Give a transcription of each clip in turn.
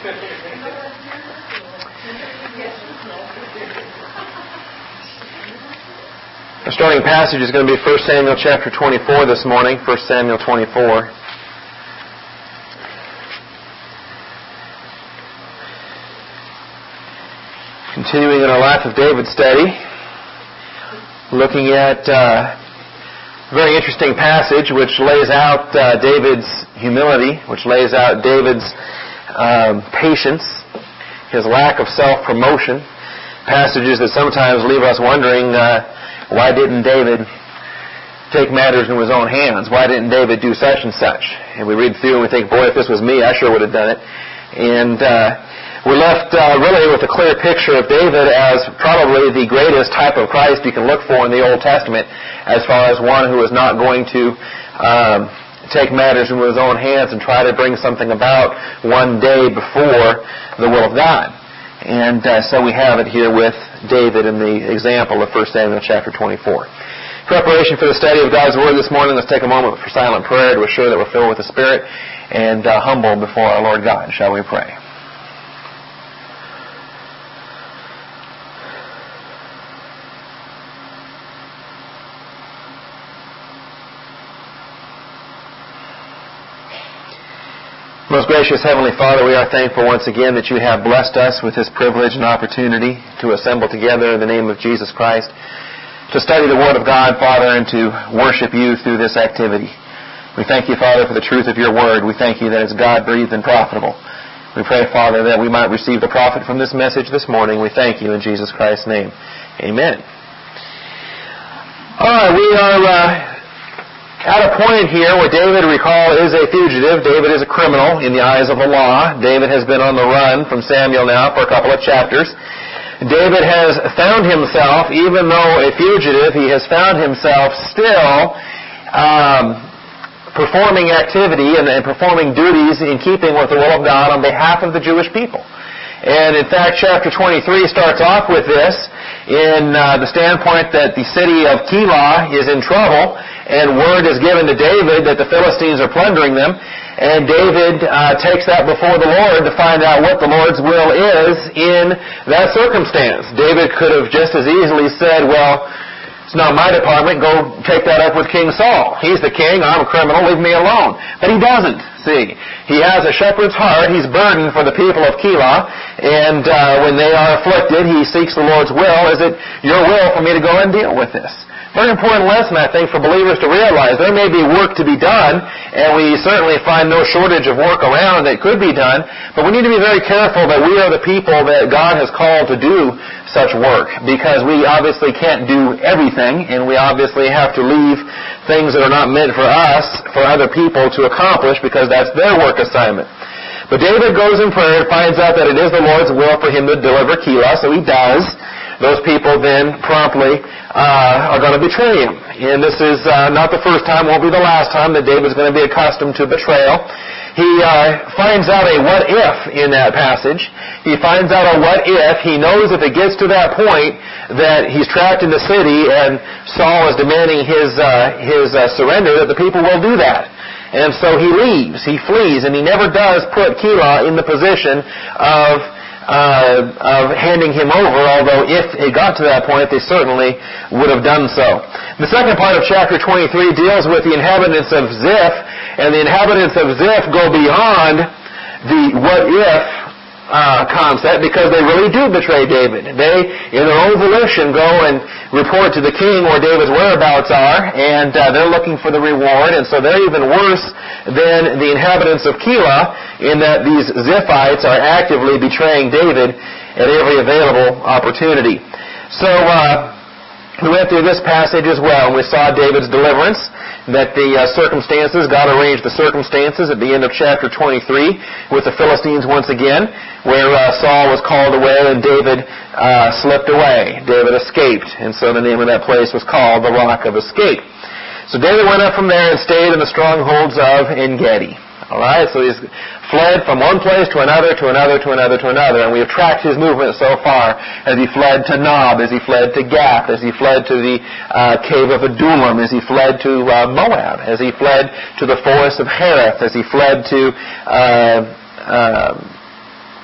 Our starting passage is going to be 1 Samuel chapter 24 this morning, 1 Samuel 24. Continuing in our Life of David study, looking at a very interesting passage which lays out David's humility, which lays out David's patience, his lack of self-promotion, passages that sometimes leave us wondering, why didn't David take matters into his own hands? Why didn't David do such and such? And we read through and we think, boy, if this was me, I sure would have done it. And we're left really with a clear picture of David as probably the greatest type of Christ you can look for in the Old Testament, as far as one who is not going to take matters into his own hands and try to bring something about one day before the will of God. And so we have it here with David in the example of 1 Samuel chapter 24. Preparation for the study of God's Word this morning, let's take a moment for silent prayer to assure that we're filled with the Spirit and humble before our Lord God. Shall we pray? Most gracious Heavenly Father, we are thankful once again that you have blessed us with this privilege and opportunity to assemble together in the name of Jesus Christ, to study the Word of God, Father, and to worship you through this activity. We thank you, Father, for the truth of your Word. We thank you that it's God-breathed and profitable. We pray, Father, that we might receive the profit from this message this morning. We thank you in Jesus Christ's name. Amen. All right, we are at a point here where David, recall, is a fugitive. David is a criminal in the eyes of the law. David has been on the run from Samuel now for a couple of chapters. David has found himself, even though a fugitive, he has found himself still performing activity and performing duties in keeping with the will of God on behalf of the Jewish people. And in fact, chapter 23 starts off with this in the standpoint that the city of Keilah is in trouble, and word is given to David that the Philistines are plundering them, and David takes that before the Lord to find out what the Lord's will is in that circumstance. David could have just as easily said, well, it's not my department, go take that up with King Saul. He's the king, I'm a criminal, leave me alone. But he doesn't, see. He has a shepherd's heart, he's burdened for the people of Keilah, and when they are afflicted, he seeks the Lord's will. Is it your will for me to go and deal with this? Very important lesson, I think, for believers to realize. There may be work to be done, and we certainly find no shortage of work around that could be done, but we need to be very careful that we are the people that God has called to do such work, because we obviously can't do everything, and we obviously have to leave things that are not meant for us, for other people to accomplish, because that's their work assignment. But David goes in prayer and finds out that it is the Lord's will for him to deliver Keilah, so he does. Those people then promptly are going to betray him. And this is not the first time, won't be the last time that David's going to be accustomed to betrayal. He finds out a what if in that passage. He finds out a what if. He knows if it gets to that point that he's trapped in the city and Saul is demanding his surrender, that the people will do that. And so he leaves, he flees, and he never does put Keilah in the position of handing him over, although if it got to that point, they certainly would have done so. The second part of chapter 23 deals with the inhabitants of Ziph, and the inhabitants of Ziph go beyond the what if concept, because they really do betray David. They, in their own volition, go and report to the king where David's whereabouts are, and they're looking for the reward, and so they're even worse than the inhabitants of Keilah, in that these Ziphites are actively betraying David at every available opportunity. So we went through this passage as well, and we saw David's deliverance, that the circumstances, God arranged the circumstances at the end of chapter 23 with the Philistines once again, where Saul was called away and David slipped away. David escaped, and so the name of that place was called the Rock of Escape. So David went up from there and stayed in the strongholds of En-Gedi. All right, so he's fled from one place to another, to another, to another, to another, and we have tracked his movement so far as he fled to Nob, as he fled to Gath, as he fled to the cave of Adullam, as he fled to Moab, as he fled to the forest of Hereth, as he fled to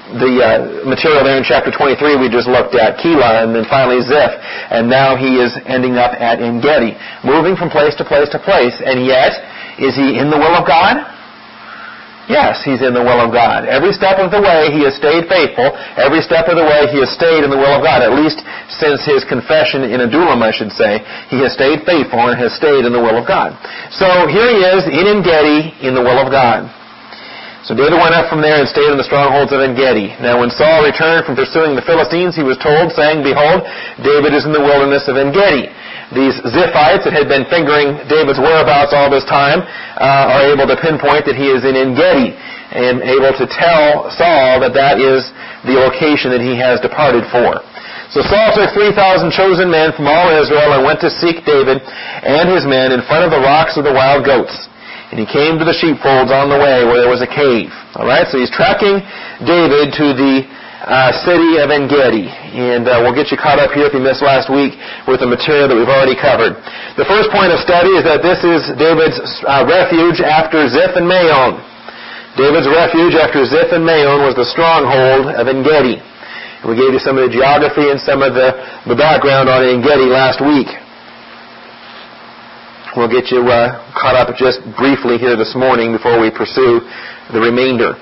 material there in chapter 23 we just looked at, Keilah, and then finally Ziph, and now he is ending up at En-Gedi, moving from place to place to place. And yet, is he in the will of God? Yes, he's in the will of God. Every step of the way he has stayed faithful. Every step of the way he has stayed in the will of God. At least since his confession in Adullam, I should say, he has stayed faithful and has stayed in the will of God. So here he is in En-Gedi in the will of God. So David went up from there and stayed in the strongholds of En-Gedi. Now when Saul returned from pursuing the Philistines, he was told, saying, Behold, David is in the wilderness of En-Gedi. These Ziphites that had been fingering David's whereabouts all this time are able to pinpoint that he is in En-Gedi and able to tell Saul that that is the location that he has departed for. So Saul took 3,000 chosen men from all Israel and went to seek David and his men in front of the rocks of the wild goats. And he came to the sheepfolds on the way where there was a cave. All right, so he's tracking David to the city of En-Gedi. And we'll get you caught up here if you missed last week with the material that we've already covered. The first point of study is that this is David's refuge after Ziph and Maon. David's refuge after Ziph and Maon was the stronghold of En-Gedi. We gave you some of the geography and some of the background on En-Gedi last week. We'll get you caught up just briefly here this morning before we pursue the remainder.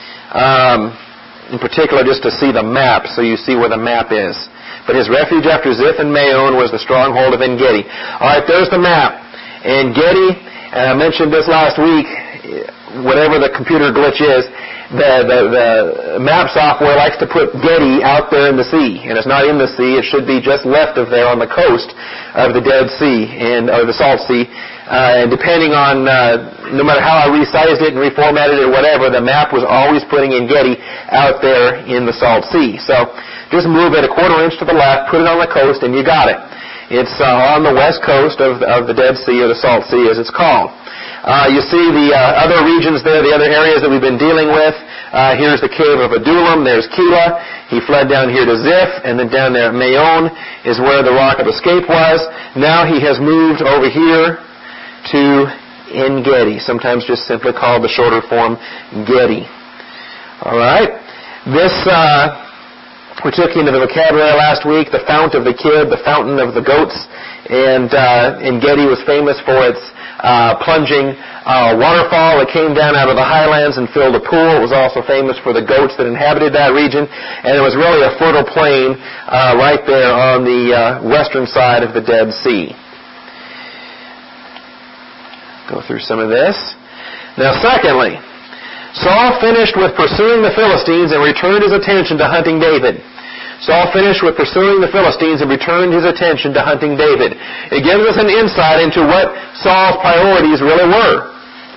In particular, just to see the map, so you see where the map is. But his refuge after Ziph and Maon was the stronghold of En-Gedi. All right, there's the map. En-Gedi, and I mentioned this last week, whatever the computer glitch is, the map software likes to put Gedi out there in the sea, and it's not in the sea. It should be just left of there on the coast of the Dead Sea or the Salt Sea. And depending on no matter how I resized it and reformatted it or whatever, the map was always putting En-Gedi out there in the Salt Sea. So just move it a quarter inch to the left, put it on the coast, and you got it. It's on the west coast of the Dead Sea, or the Salt Sea as it's called. You see the other regions there, the other areas that we've been dealing with. Here's the cave of Adullam. There's Keilah. He fled down here to Ziph, and then down there at Maon is where the rock of escape was. Now he has moved over here to En-Gedi, sometimes just simply called the shorter form Gedi. All right. This we took into the vocabulary last week, the fount of the kid, the fountain of the goats, and En-Gedi was famous for its plunging waterfall that came down out of the highlands and filled a pool. It was also famous for the goats that inhabited that region, and it was really a fertile plain right there on the western side of the Dead Sea. Go through some of this. Now, secondly, Saul finished with pursuing the Philistines and returned his attention to hunting David. Saul finished with pursuing the Philistines and returned his attention to hunting David. It gives us an insight into what Saul's priorities really were.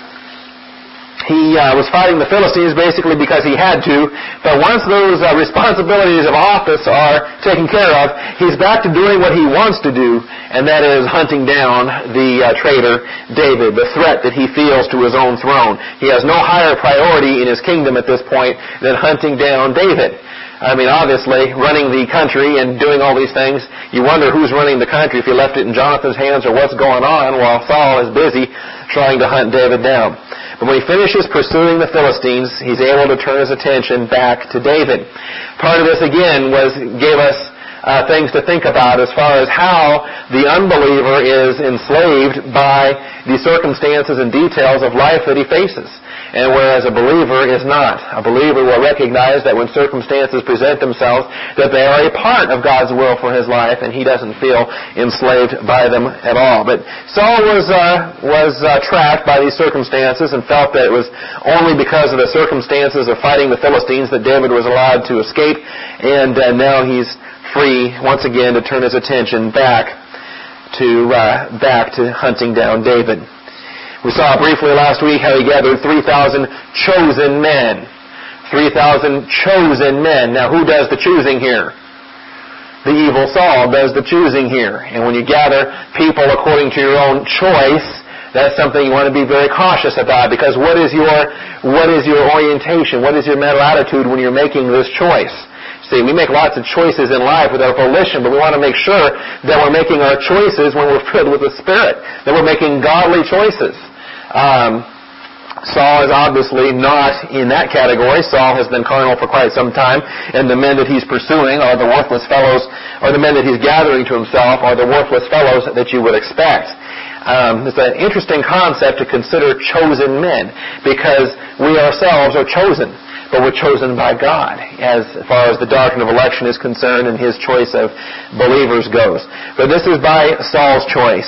He was fighting the Philistines basically because he had to, but once those responsibilities of office are taken care of, he's back to doing what he wants to do, and that is hunting down the traitor David, the threat that he feels to his own throne. He has no higher priority in his kingdom at this point than hunting down David. I mean, obviously, running the country and doing all these things, you wonder who's running the country if you left it in Jonathan's hands or what's going on while Saul is busy trying to hunt David down. But when he finishes pursuing the Philistines, he's able to turn his attention back to David. Part of this, again, gave us things to think about as far as how the unbeliever is enslaved by the circumstances and details of life that he faces. And whereas a believer is not. A believer will recognize that when circumstances present themselves, that they are a part of God's will for his life, and he doesn't feel enslaved by them at all. But Saul was trapped by these circumstances and felt that it was only because of the circumstances of fighting the Philistines that David was allowed to escape, and now he's free once again to turn his attention back to hunting down David. We saw briefly last week how he gathered 3,000 chosen men. 3,000 chosen men. Now, who does the choosing here? The evil Saul does the choosing here. And when you gather people according to your own choice, that's something you want to be very cautious about, because what is your orientation? What is your mental attitude when you're making this choice? See, we make lots of choices in life with our volition, but we want to make sure that we're making our choices when we're filled with the Spirit, that we're making godly choices. Saul is obviously not in that category. Saul has been carnal for quite some time, and the men that he's pursuing are the worthless fellows, or the men that he's gathering to himself are the worthless fellows that you would expect. It's an interesting concept to consider chosen men, because we ourselves are chosen, but we're chosen by God as far as the doctrine of election is concerned and His choice of believers goes. But this is by Saul's choice.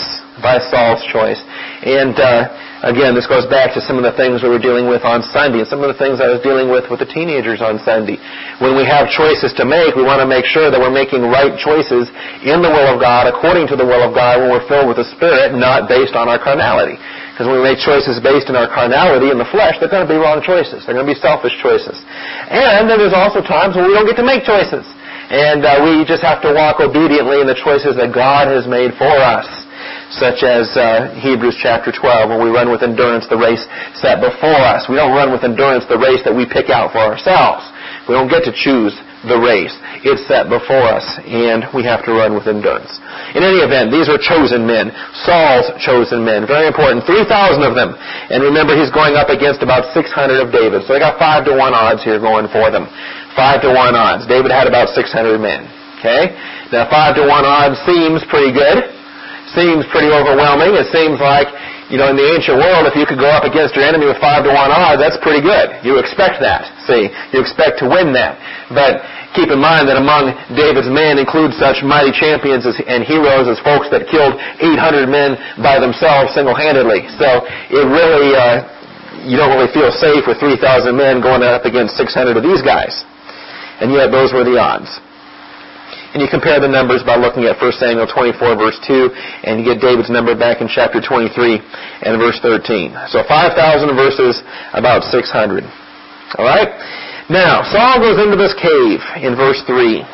And again, this goes back to some of the things we were dealing with on Sunday and some of the things I was dealing with the teenagers on Sunday. When we have choices to make, we want to make sure that we're making right choices in the will of God, according to the will of God, when we're filled with the Spirit, not based on our carnality. Because when we make choices based on our carnality in the flesh, they're going to be wrong choices. They're going to be selfish choices. And then there's also times when we don't get to make choices. And we just have to walk obediently in the choices that God has made for us. Such as Hebrews chapter 12, when we run with endurance the race set before us. We don't run with endurance the race that we pick out for ourselves. We don't get to choose the race. It's set before us, and we have to run with endurance. In any event, these are chosen men. Saul's chosen men. Very important. 3,000 of them. And remember, he's going up against about 600 of David. So they got 5-1 odds here going for them. 5-1 odds. David had about 600 men. Okay? Now, 5-1 odds seems pretty good. Seems pretty overwhelming. It seems like, in the ancient world, if you could go up against your enemy with 5-1 odds, that's pretty good. You expect that. See, you expect to win that. But keep in mind that among David's men include such mighty champions and heroes as folks that killed 800 men by themselves single-handedly. So it really, you don't really feel safe with 3,000 men going up against 600 of these guys. And yet those were the odds. And you compare the numbers by looking at 1 Samuel 24, verse 2, and you get David's number back in chapter 23 and verse 13. So 5,000 versus about 600. All right? Now, Saul goes into this cave in verse 3.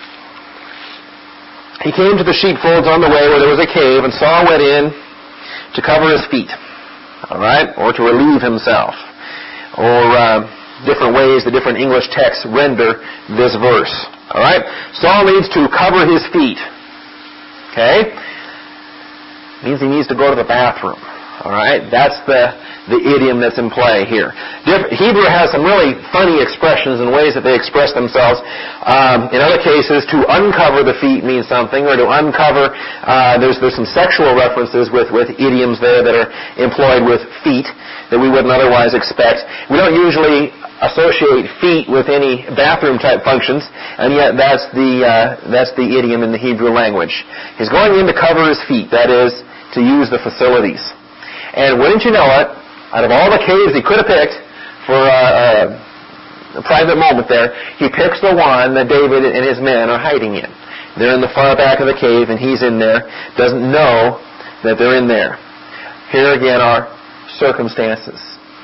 He came to the sheepfolds on the way where there was a cave, and Saul went in to cover his feet. All right? Or to relieve himself. Or different ways the different English texts render this verse. All right? Saul needs to cover his feet. Okay? Means he needs to go to the bathroom. All right? That's the idiom that's in play here. Hebrew has some really funny expressions and ways that they express themselves. In other cases, to uncover the feet means something, or to uncover, there's some sexual references with idioms there that are employed with feet that we wouldn't otherwise expect. We don't usually associate feet with any bathroom type functions, and yet that's the idiom in the Hebrew language. He's going in to cover his feet, that is, to use the facilities. And wouldn't you know it, out of all the caves he could have picked for a private moment there, he picks the one that David and his men are hiding in. They're in the far back of the cave, and he's in there, doesn't know that they're in there. Here again are circumstances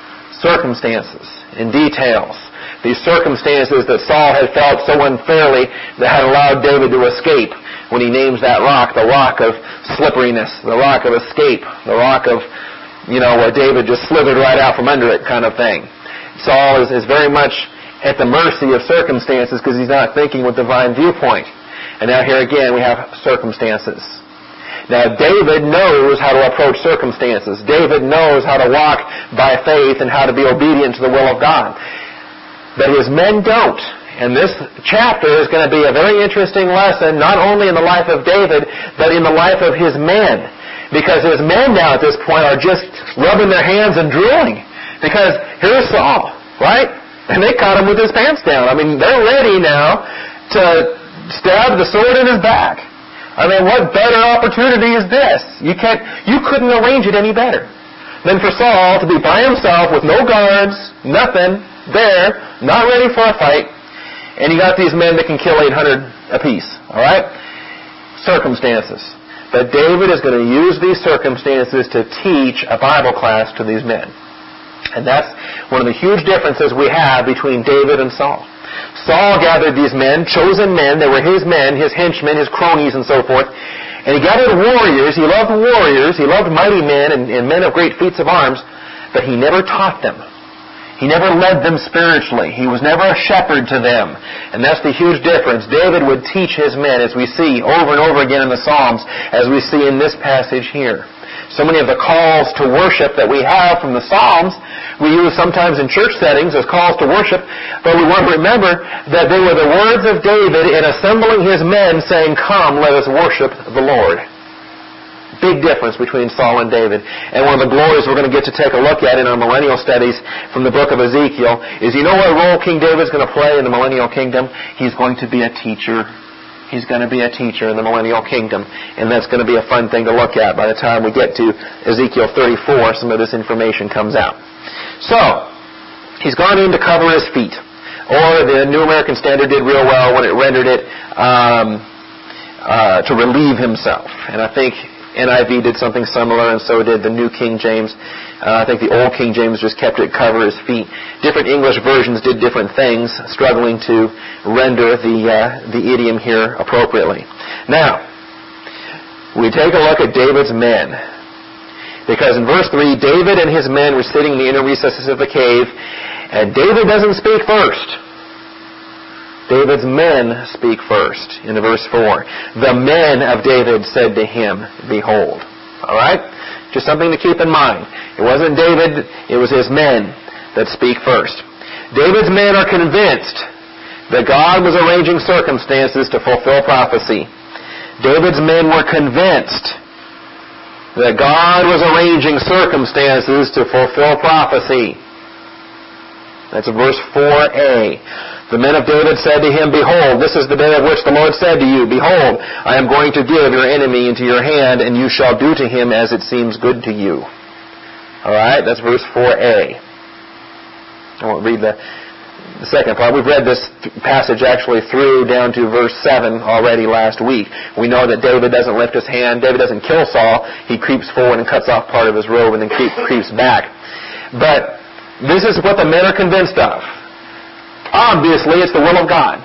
and details. These circumstances that Saul had felt so unfairly that had allowed David to escape when he names that rock, the rock of slipperiness, the rock of escape, the rock of, where David just slithered right out from under it kind of thing. Saul is very much at the mercy of circumstances because he's not thinking with divine viewpoint. And now here again we have circumstances. Now, David knows how to approach circumstances. David knows how to walk by faith and how to be obedient to the will of God. But his men don't. And this chapter is going to be a very interesting lesson, not only in the life of David, but in the life of his men. Because his men now at this point are just rubbing their hands and drooling. Because here's Saul, right? And they caught him with his pants down. I mean, they're ready now to stab the sword in his back. I mean, what better opportunity is this? You couldn't arrange it any better than for Saul to be by himself with no guards, nothing, there, not ready for a fight, and you got these men that can kill 800 apiece, all right? Circumstances. But David is going to use these circumstances to teach a Bible class to these men. And that's one of the huge differences we have between David and Saul. Saul gathered these men, chosen men. They were his men, his henchmen, his cronies, and so forth. And he gathered warriors. He loved warriors. He loved mighty men and men of great feats of arms. But he never taught them. He never led them spiritually. He was never a shepherd to them. And that's the huge difference. David would teach his men, as we see over and over again in the Psalms, as we see in this passage here. So many of the calls to worship that we have from the Psalms, we use sometimes in church settings as calls to worship, but we want to remember that they were the words of David in assembling his men saying, "Come, let us worship the Lord." Big difference between Saul and David. And one of the glories we're going to get to take a look at in our millennial studies from the book of Ezekiel is, you know what role King David's going to play in the millennial kingdom? He's going to be a teacher. He's going to be a teacher in the millennial kingdom. And that's going to be a fun thing to look at. By the time we get to Ezekiel 34, some of this information comes out. So, he's gone in to cover his feet. Or the New American Standard did real well when it rendered it to relieve himself. And I think NIV did something similar, and so did the New King James. I think the Old King James just kept it cover his feet. Different English versions did different things, struggling to render the idiom here appropriately. Now, we take a look at David's men. Because in verse 3, David and his men were sitting in the inner recesses of the cave, and David doesn't speak first. David's men speak first in verse 4. The men of David said to him, "Behold." All right? Just something to keep in mind. It wasn't David, it was his men that speak first. David's men are convinced that God was arranging circumstances to fulfill prophecy. David's men were convinced that God was arranging circumstances to fulfill prophecy. That's verse 4a. The men of David said to him, "Behold, this is the day of which the Lord said to you, Behold, I am going to give your enemy into your hand, and you shall do to him as it seems good to you." All right, that's verse 4a. I won't read the second part. We've read this passage actually through down to verse 7 already last week. We know that David doesn't lift his hand. David doesn't kill Saul. He creeps forward and cuts off part of his robe and then creeps back. But this is what the men are convinced of. Obviously, it's the will of God.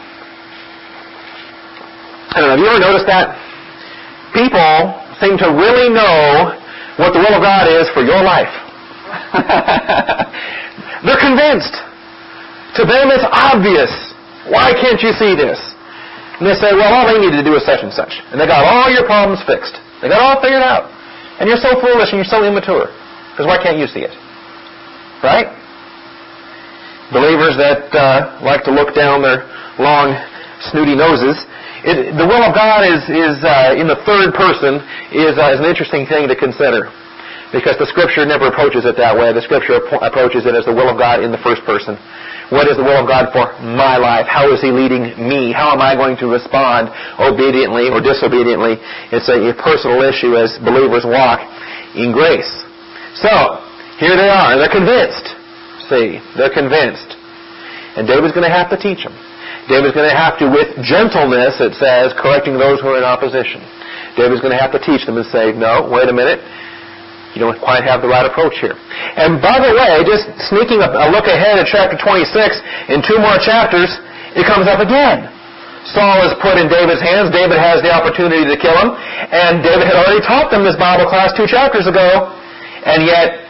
I don't know, have you ever noticed that? People seem to really know what the will of God is for your life. They're convinced. To them, it's obvious. Why can't you see this? And they say, well, all they need to do is such and such. And they got all your problems fixed. They got it all figured out. And you're so foolish and you're so immature. Because why can't you see it? Right? Believers that like to look down their long, snooty noses. The will of God is in the third person is an interesting thing to consider, because the Scripture never approaches it that way. The Scripture approaches it as the will of God in the first person. What is the will of God for my life? How is He leading me? How am I going to respond obediently or disobediently? It's a personal issue as believers walk in grace. So, here they are. They're convinced. See, they're convinced. And David's going to have to teach them. David's going to have to, with gentleness, it says, correcting those who are in opposition. David's going to have to teach them and say, no, wait a minute. You don't quite have the right approach here. And by the way, just sneaking a look ahead at chapter 26, in 2 more chapters, it comes up again. Saul is put in David's hands. David has the opportunity to kill him. And David had already taught them this Bible class 2 chapters ago. And yet,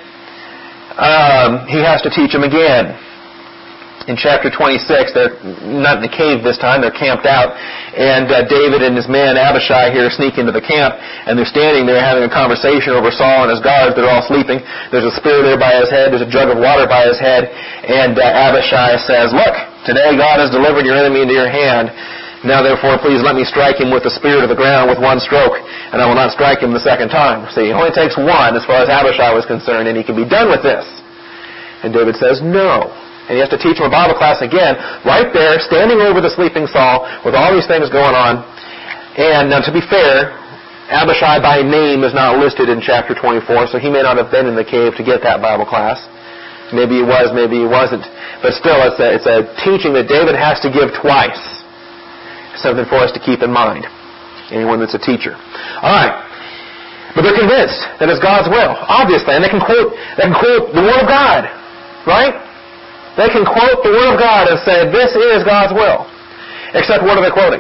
he has to teach them again. In chapter 26, they're not in the cave this time, they're camped out, and David and his man Abishai here sneak into the camp, and they're standing there having a conversation over Saul and his guards. They're all sleeping. There's a spear there by his head, there's a jug of water by his head, and Abishai says, "Look, today God has delivered your enemy into your hand. Now therefore please let me strike him with the spear to the ground with one stroke, and I will not strike him the second time." See, it only takes one as far as Abishai was concerned, and he can be done with this. And David says, no. And he has to teach him a Bible class again, right there, standing over the sleeping Saul, with all these things going on. And now, to be fair, Abishai by name is not listed in chapter 24, so he may not have been in the cave to get that Bible class. Maybe he was, maybe he wasn't. But still, it's a teaching that David has to give twice. Something for us to keep in mind. Anyone that's a teacher. All right. But they're convinced that it's God's will, obviously. And they can quote the Word of God. Right? They can quote the Word of God and say, this is God's will. Except what are they quoting?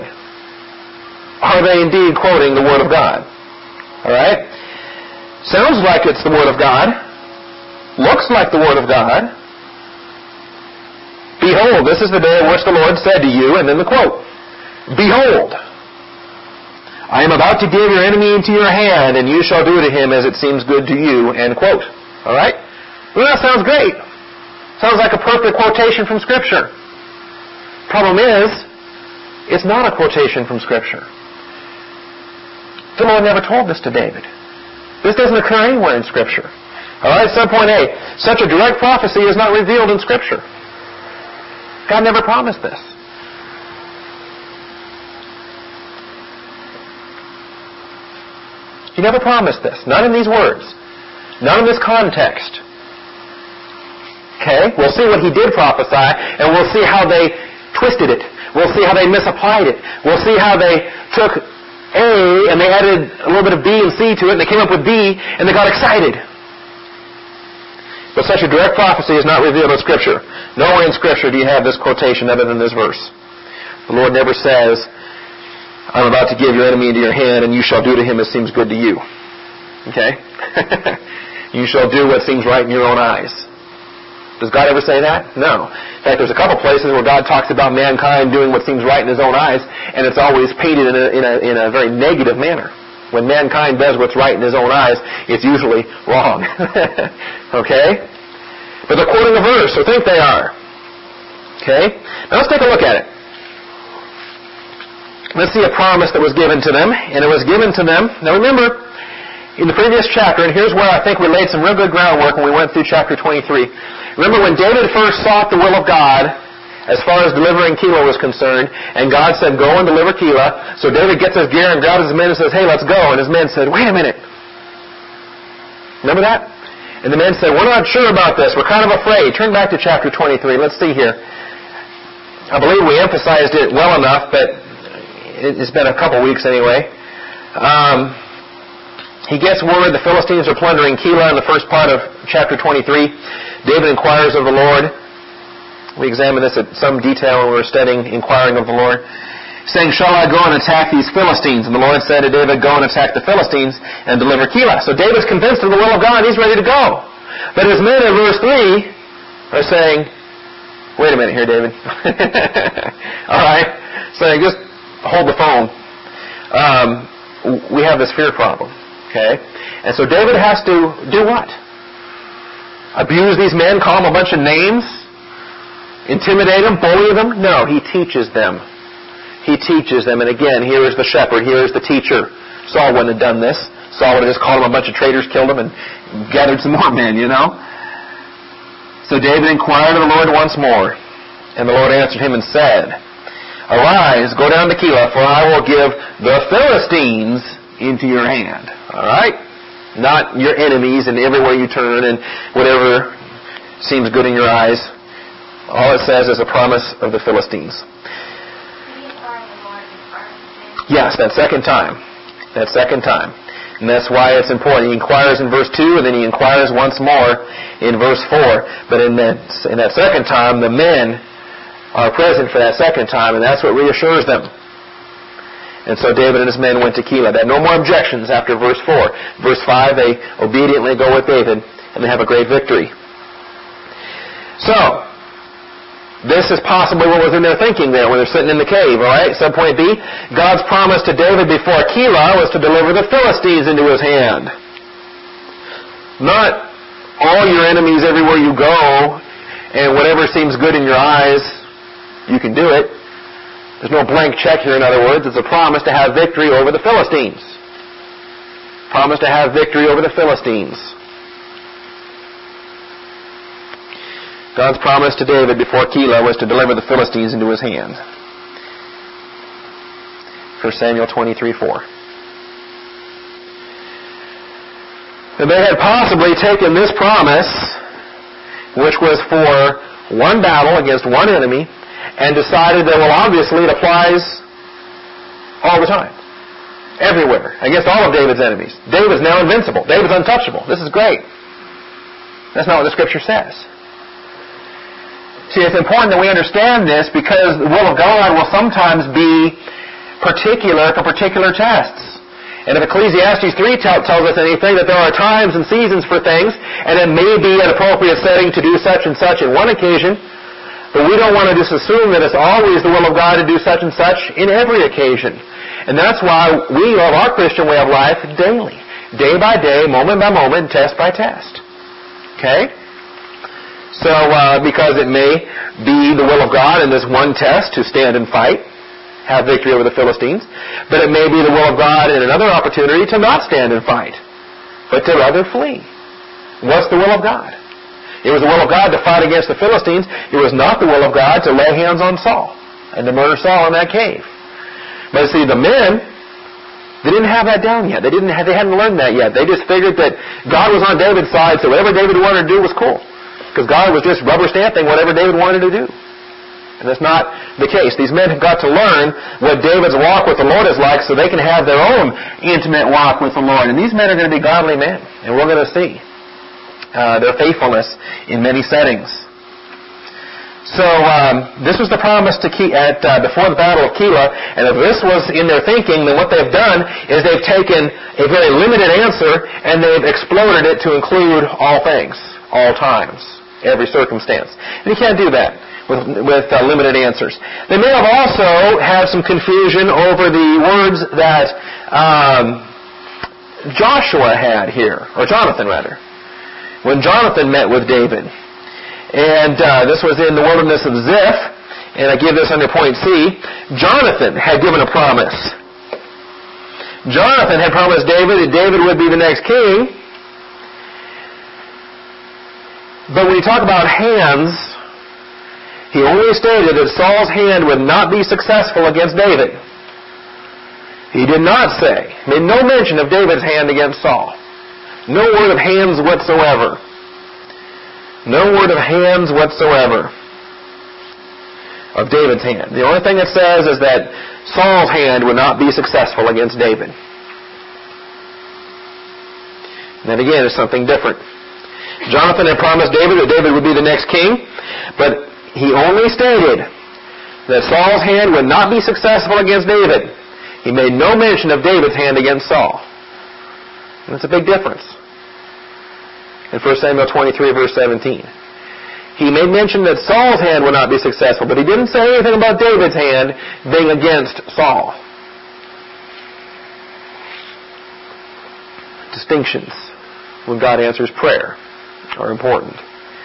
Are they indeed quoting the Word of God? Alright? Sounds like it's the Word of God. Looks like the Word of God. Behold, this is the day in which the Lord said to you, and then the quote. Behold. I am about to give your enemy into your hand, and you shall do to him as it seems good to you, end quote. All right? Well, that sounds great. Sounds like a perfect quotation from Scripture. Problem is, it's not a quotation from Scripture. The Lord never told this to David. This doesn't occur anywhere in Scripture. All right, subpoint A. Such a direct prophecy is not revealed in Scripture. God never promised this. He never promised this. Not in these words. Not in this context. Okay? We'll see what he did prophesy, and we'll see how they twisted it. We'll see how they misapplied it. We'll see how they took A and they added a little bit of B and C to it, and they came up with D, and they got excited. But such a direct prophecy is not revealed in Scripture. Nowhere in Scripture do you have this quotation other than this verse. The Lord never says, I'm about to give your enemy into your hand, and you shall do to him as seems good to you. Okay? You shall do what seems right in your own eyes. Does God ever say that? No. In fact, there's a couple places where God talks about mankind doing what seems right in his own eyes, and it's always painted in a very negative manner. When mankind does what's right in his own eyes, it's usually wrong. Okay? But they're quoting the verse, or think they are. Okay? Now let's take a look at it. Let's see a promise that was given to them, and it was given to them. Now remember, in the previous chapter, and here's where I think we laid some real good groundwork when we went through chapter 23. Remember when David first sought the will of God, as far as delivering Keilah was concerned, and God said, go and deliver Keilah. So David gets his gear and grabs his men and says, hey, let's go. And his men said, wait a minute. Remember that? And the men said, we're not sure about this. We're kind of afraid. Turn back to chapter 23. Let's see here. I believe we emphasized it well enough, but it's been a couple weeks anyway. He gets word the Philistines are plundering Keilah in the first part of chapter 23. David inquires of the Lord. We examined this at some detail when we were studying inquiring of the Lord, saying, shall I go and attack these Philistines? And the Lord said to David, go and attack the Philistines and deliver Keilah. So David's convinced of the will of God. He's ready to go. But his men in verse 3 are saying, wait a minute here, David. All right. Saying, just hold the phone. We have this fear problem. Okay? And so David has to do what? Abuse these men, call them a bunch of names? Intimidate them, bully them? No, he teaches them. He teaches them. And again, here is the shepherd, here is the teacher. Saul wouldn't have done this. Saul would have just called them a bunch of traitors, killed them, and gathered some more men, you know. So David inquired of the Lord once more. And the Lord answered him and said, arise, go down to Keilah, for I will give the Philistines into your hand. All right? Not your enemies and everywhere you turn and whatever seems good in your eyes. All it says is a promise of the Philistines. Yes, that second time. That second time. And that's why it's important. He inquires in verse 2, and then he inquires once more in verse 4. But in that second time, the men are present for that second time, and that's what reassures them. And so David and his men went to Keilah. They had no more objections after verse 4. Verse 5, they obediently go with David, and they have a great victory. So, this is possibly what was in their thinking there when they're sitting in the cave, all right? Subpoint B, God's promise to David before Keilah was to deliver the Philistines into his hand. Not all your enemies everywhere you go, and whatever seems good in your eyes, you can do it. There's no blank check here, in other words. It's a promise to have victory over the Philistines. Promise to have victory over the Philistines. God's promise to David before Keilah was to deliver the Philistines into his hand. 1 Samuel 23:4. And they had possibly taken this promise, which was for one battle against one enemy, and decided that, well, obviously it applies all the time. Everywhere. Against all of David's enemies. David's now invincible. David's untouchable. This is great. That's not what the Scripture says. See, it's important that we understand this because the will of God will sometimes be particular for particular tests. And if Ecclesiastes 3 tells us anything, that there are times and seasons for things, and it may be an appropriate setting to do such and such in one occasion, But we don't want to just assume that it's always the will of God to do such and such in every occasion. And that's why we live our Christian way of life daily. Day by day, moment by moment, test by test. Okay? So, because it may be the will of God in this one test to stand and fight, have victory over the Philistines, but it may be the will of God in another opportunity to not stand and fight, but to rather flee. What's the will of God? It was the will of God to fight against the Philistines. It was not the will of God to lay hands on Saul and to murder Saul in that cave. But see, the men, they didn't have that down yet. They hadn't learned that yet. They just figured that God was on David's side, so whatever David wanted to do was cool. Because God was just rubber stamping whatever David wanted to do. And that's not the case. These men have got to learn what David's walk with the Lord is like so they can have their own intimate walk with the Lord. And these men are going to be godly men. And we're going to see their faithfulness in many settings. So this was the promise to before the Battle of Keilah. And if this was in their thinking, then what they've done is they've taken a very limited answer and they've exploded it to include all things, all times, every circumstance. And you can't do that with limited answers. They may have also had some confusion over the words that Joshua had here, or Jonathan rather, when Jonathan met with David. And this was in the wilderness of Ziph, and I give this under point C. Jonathan had given a promise. Jonathan had promised David that David would be the next king. But when you talk about hands, he only stated that Saul's hand would not be successful against David. He did not say, made no mention of David's hand against Saul. No word of hands whatsoever. No word of hands whatsoever of David's hand. The only thing it says is that Saul's hand would not be successful against David. And that again is something different. Jonathan had promised David that David would be the next king, but he only stated that Saul's hand would not be successful against David. He made no mention of David's hand against Saul. And that's a big difference. In 1 Samuel 23, verse 17. He made mention that Saul's hand would not be successful, but he didn't say anything about David's hand being against Saul. Distinctions when God answers prayer are important.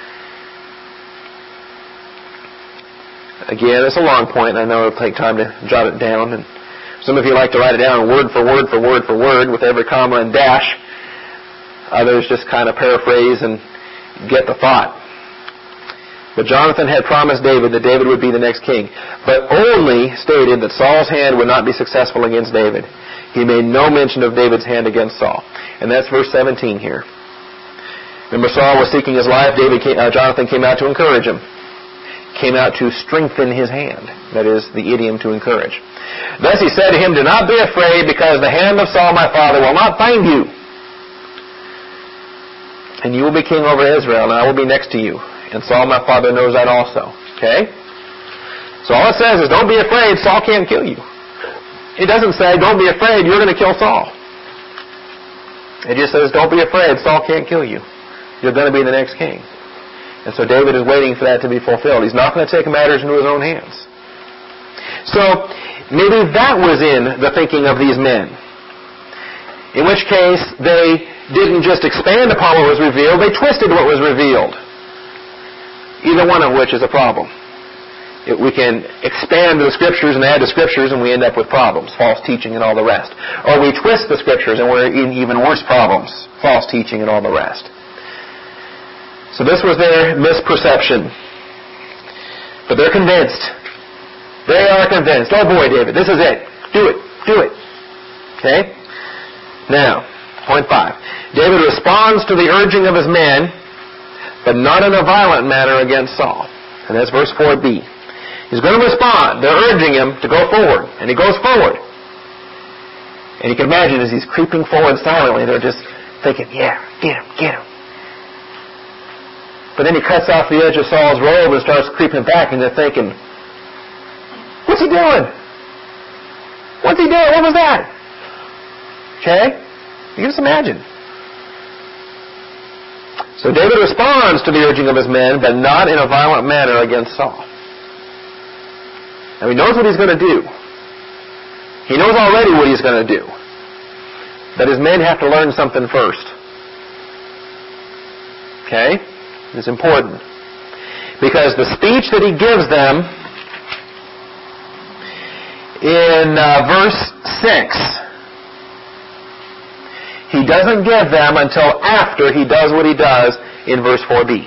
Again, it's a long point, and I know it'll take time to jot it down. And some of you like to write it down word for word for word for word with every comma and dash. Others just kind of paraphrase and get the thought. But Jonathan had promised David that David would be the next king, but only stated that Saul's hand would not be successful against David. He made no mention of David's hand against Saul. And that's verse 17 here. Remember, Saul was seeking his life. Jonathan came out to encourage him. Came out to strengthen his hand. That is the idiom to encourage. Thus he said to him, "Do not be afraid, because the hand of Saul my father will not find you. And you will be king over Israel, and I will be next to you. And Saul my father knows that also." Okay? So all it says is, don't be afraid, Saul can't kill you. It doesn't say, don't be afraid, you're going to kill Saul. It just says, don't be afraid, Saul can't kill you. You're going to be the next king. And so David is waiting for that to be fulfilled. He's not going to take matters into his own hands. So maybe that was in the thinking of these men. In which case, they didn't just expand upon what was revealed, they twisted what was revealed. Either one of which is a problem. We can expand the Scriptures and add the Scriptures and we end up with problems, false teaching and all the rest. Or we twist the Scriptures and we're in even worse problems, false teaching and all the rest. So this was their misperception. But they're convinced. They are convinced. Oh boy, David, this is it. Do it. Do it. Okay? Now, point 5. David responds to the urging of his men, but not in a violent manner against Saul. And that's verse 4b. He's going to respond. They're urging him to go forward. And he goes forward. And you can imagine as he's creeping forward silently, they're just thinking, yeah, get him, get him. But then he cuts off the edge of Saul's robe and starts creeping back, and they're thinking, what's he doing? What's he doing? What was that? Okay? You can just imagine. So David responds to the urging of his men, but not in a violent manner against Saul. Now he knows what he's going to do. He knows already what he's going to do. But his men have to learn something first. Okay? It's important. Because the speech that he gives them in verse 6, he doesn't give them until after he does what he does in verse 4b.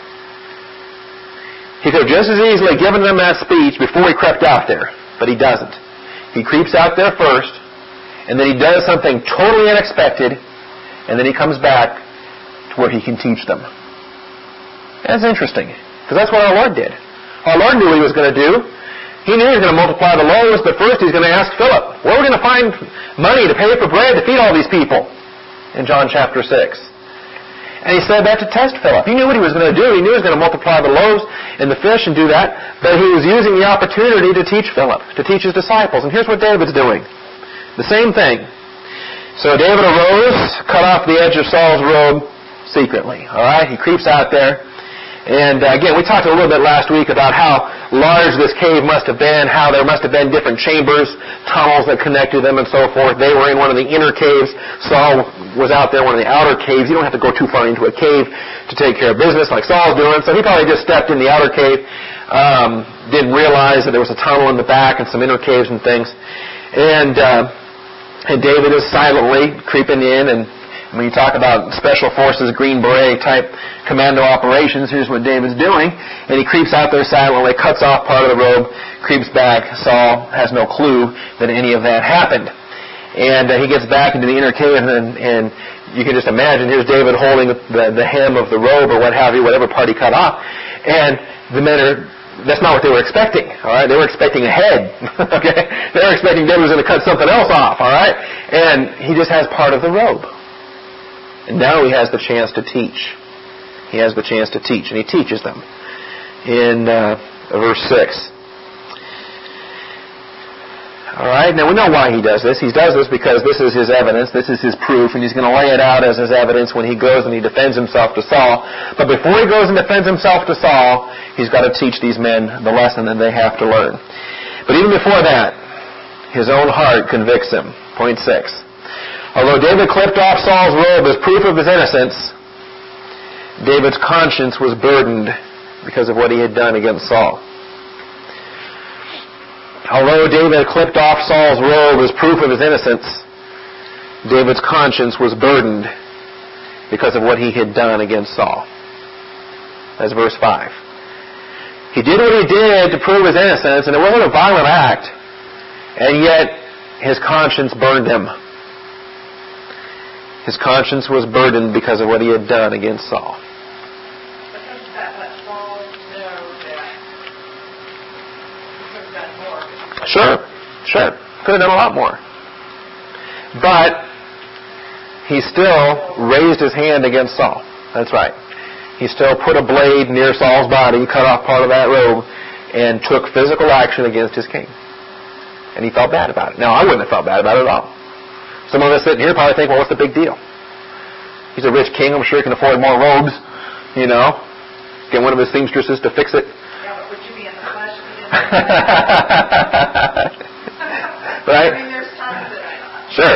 He could have just as easily given them that speech before he crept out there, but he doesn't. He creeps out there first, and then he does something totally unexpected, and then he comes back to where he can teach them. That's interesting, because that's what our Lord did. Our Lord knew what he was going to do. He knew he was going to multiply the loaves, but first he's going to ask Philip, where are we going to find money to pay for bread to feed all these people? In John chapter 6. And he said that to test Philip. He knew what he was going to do. He knew he was going to multiply the loaves and the fish and do that. But he was using the opportunity to teach Philip, to teach his disciples. And here's what David's doing. The same thing. So David arose, cut off the edge of Saul's robe secretly. All right? He creeps out there. And again, we talked a little bit last week about how large this cave must have been, how there must have been different chambers, tunnels that connected them and so forth. They were in one of the inner caves. Saul was out there in one of the outer caves. You don't have to go too far into a cave to take care of business like Saul's doing. So he probably just stepped in the outer cave, didn't realize that there was a tunnel in the back and some inner caves and things. And David is silently creeping in, and when you talk about special forces, Green Beret type commando operations, here's what David's doing. And he creeps out there silently, cuts off part of the robe, creeps back. Saul has no clue that any of that happened. And he gets back into the inner cave, and you can just imagine, here's David holding the hem of the robe or what have you, whatever part he cut off. And the men are, that's not what they were expecting, all right? They were expecting a head, okay? They were expecting David was going to cut something else off, all right? And he just has part of the robe. And now he has the chance to teach. He has the chance to teach, and he teaches them in verse 6. All right, now we know why he does this. He does this because this is his evidence, this is his proof, and he's going to lay it out as his evidence when he goes and he defends himself to Saul. But before he goes and defends himself to Saul, he's got to teach these men the lesson that they have to learn. But even before that, his own heart convicts him. Point 6. Although David clipped off Saul's robe as proof of his innocence, David's conscience was burdened because of what he had done against Saul. Although David clipped off Saul's robe as proof of his innocence, David's conscience was burdened because of what he had done against Saul. That's verse 5. He did what he did to prove his innocence, and it wasn't a violent act, and yet his conscience burned him. His conscience was burdened because of what he had done against Saul. But doesn't that let Saul know that he could have done more? Sure. Could have done a lot more. But he still raised his hand against Saul. That's right. He still put a blade near Saul's body, cut off part of that robe, and took physical action against his king. And he felt bad about it. Now, I wouldn't have felt bad about it at all. Some of us sitting here probably think, well, what's the big deal? He's a rich king. I'm sure he can afford more robes, you know. Get one of his seamstresses to fix it. Yeah, but would you be in the flesh? Right? I mean, there's tons of it. Sure.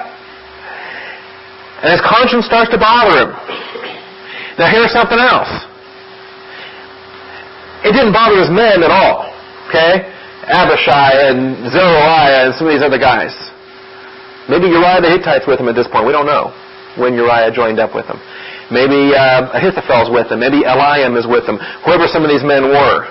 And his conscience starts to bother him. Now, here's something else. It didn't bother his men at all, okay? Abishai and Zeruiah and some of these other guys. Maybe Uriah the Hittite's with him at this point. We don't know when Uriah joined up with him. Maybe Ahithophel's with him. Maybe Eliam is with him. Whoever some of these men were.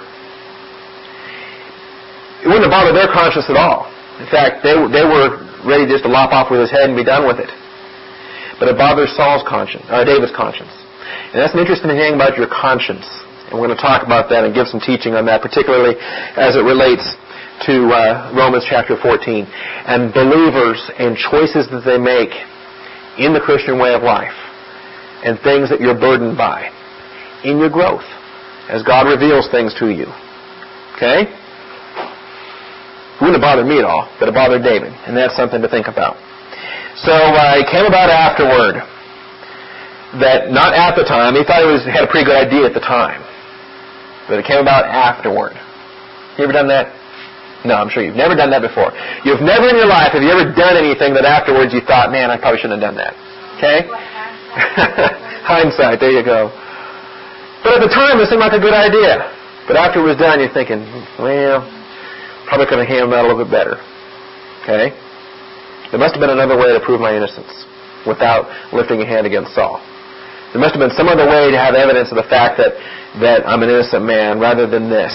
It wouldn't have bothered their conscience at all. In fact, they were ready just to lop off with his head and be done with it. But it bothers David's conscience. And that's an interesting thing about your conscience. And we're going to talk about that and give some teaching on that, particularly as it relates to Romans chapter 14. And believers and choices that they make in the Christian way of life and things that you're burdened by in your growth as God reveals things to you. Okay? It wouldn't have bothered me at all, but it bothered David. And that's something to think about. So it came about afterward that not at the time, he thought he had a pretty good idea at the time. But it came about afterward. You ever done that? No, I'm sure you've never done that before. You've never in your life, have you ever done anything that afterwards you thought, man, I probably shouldn't have done that. Okay? Hindsight, there you go. But at the time, it seemed like a good idea. But after it was done, you're thinking, well, probably could have handled that a little bit better. Okay? There must have been another way to prove my innocence without lifting a hand against Saul. There must have been some other way to have evidence of the fact that I'm an innocent man rather than this.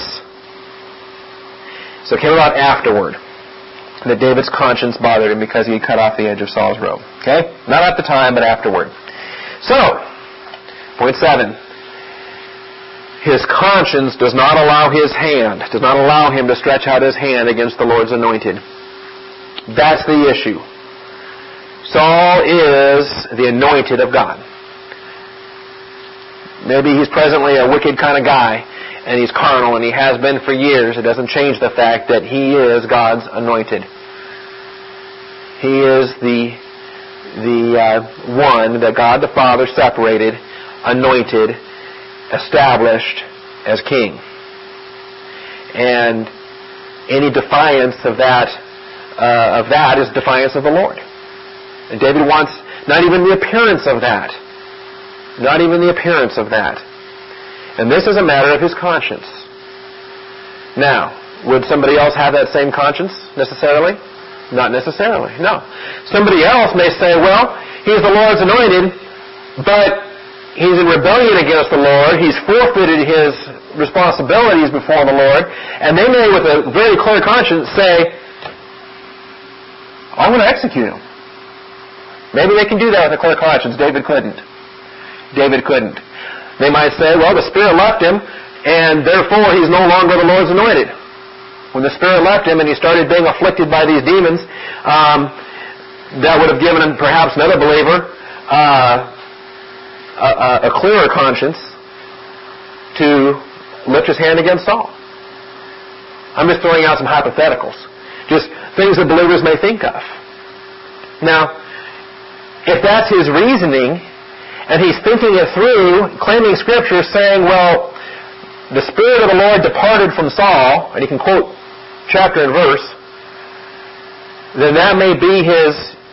So it came about afterward that David's conscience bothered him because he had cut off the edge of Saul's robe. Okay? Not at the time, but afterward. So, point 7. His conscience does not allow him to stretch out his hand against the Lord's anointed. That's the issue. Saul is the anointed of God. Maybe he's presently a wicked kind of guy, and he's carnal, and he has been for years. It doesn't change the fact that he is God's anointed. He is the one that God the Father separated, anointed, established as king. And any defiance of that is defiance of the Lord. And David wants not even the appearance of that. Not even the appearance of that. And this is a matter of his conscience. Now, would somebody else have that same conscience necessarily? Not necessarily, no. Somebody else may say, well, he's the Lord's anointed, but he's in rebellion against the Lord. He's forfeited his responsibilities before the Lord. And they may, with a very clear conscience, say, I'm going to execute him. Maybe they can do that with a clear conscience. David couldn't. They might say, well, the Spirit left him, and therefore he's no longer the Lord's anointed. When the Spirit left him and he started being afflicted by these demons, that would have given him, perhaps another believer, a clearer conscience to lift his hand against Saul. I'm just throwing out some hypotheticals. Just things that believers may think of. Now, if that's his reasoning, and he's thinking it through, claiming Scripture, saying, well, the Spirit of the Lord departed from Saul, and he can quote chapter and verse, then that may be his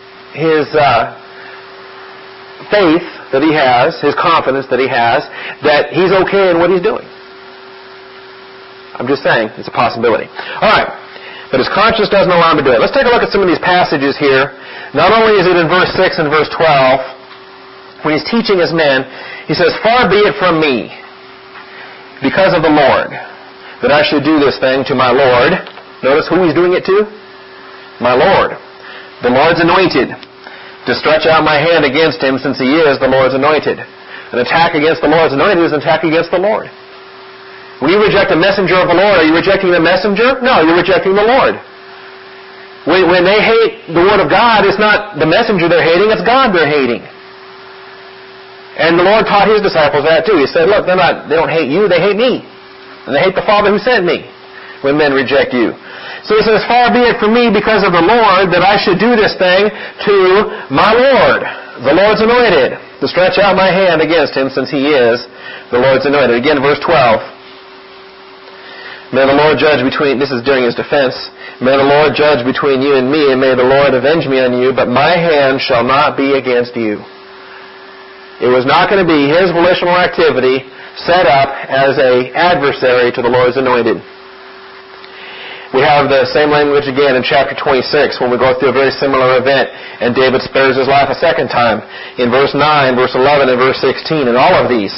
faith that he has, his confidence that he has, that he's okay in what he's doing. I'm just saying, it's a possibility. All right, but his conscience doesn't allow him to do it. Let's take a look at some of these passages here. Not only is it in verse 6 and verse 12, when he's teaching his men, he says, far be it from me, because of the Lord, that I should do this thing to my Lord. Notice who he's doing it to? My Lord. The Lord's anointed. To stretch out my hand against him, since he is the Lord's anointed. An attack against the Lord's anointed is an attack against the Lord. When you reject a messenger of the Lord, are you rejecting the messenger? No, you're rejecting the Lord. When they hate the Word of God, it's not the messenger they're hating, it's God they're hating. And the Lord taught His disciples that too. He said, look, they don't hate you, they hate me. And they hate the Father who sent me when men reject you. So He says, far be it from me because of the Lord that I should do this thing to my Lord, the Lord's anointed, to stretch out my hand against him since he is the Lord's anointed. Again, verse 12. May the Lord judge between, this is during his defense, may the Lord judge between you and me, and may the Lord avenge me on you, but my hand shall not be against you. It was not going to be his volitional activity set up as an adversary to the Lord's anointed. We have the same language again in chapter 26 when we go through a very similar event and David spares his life a second time in verse 9, verse 11, and verse 16. In all of these,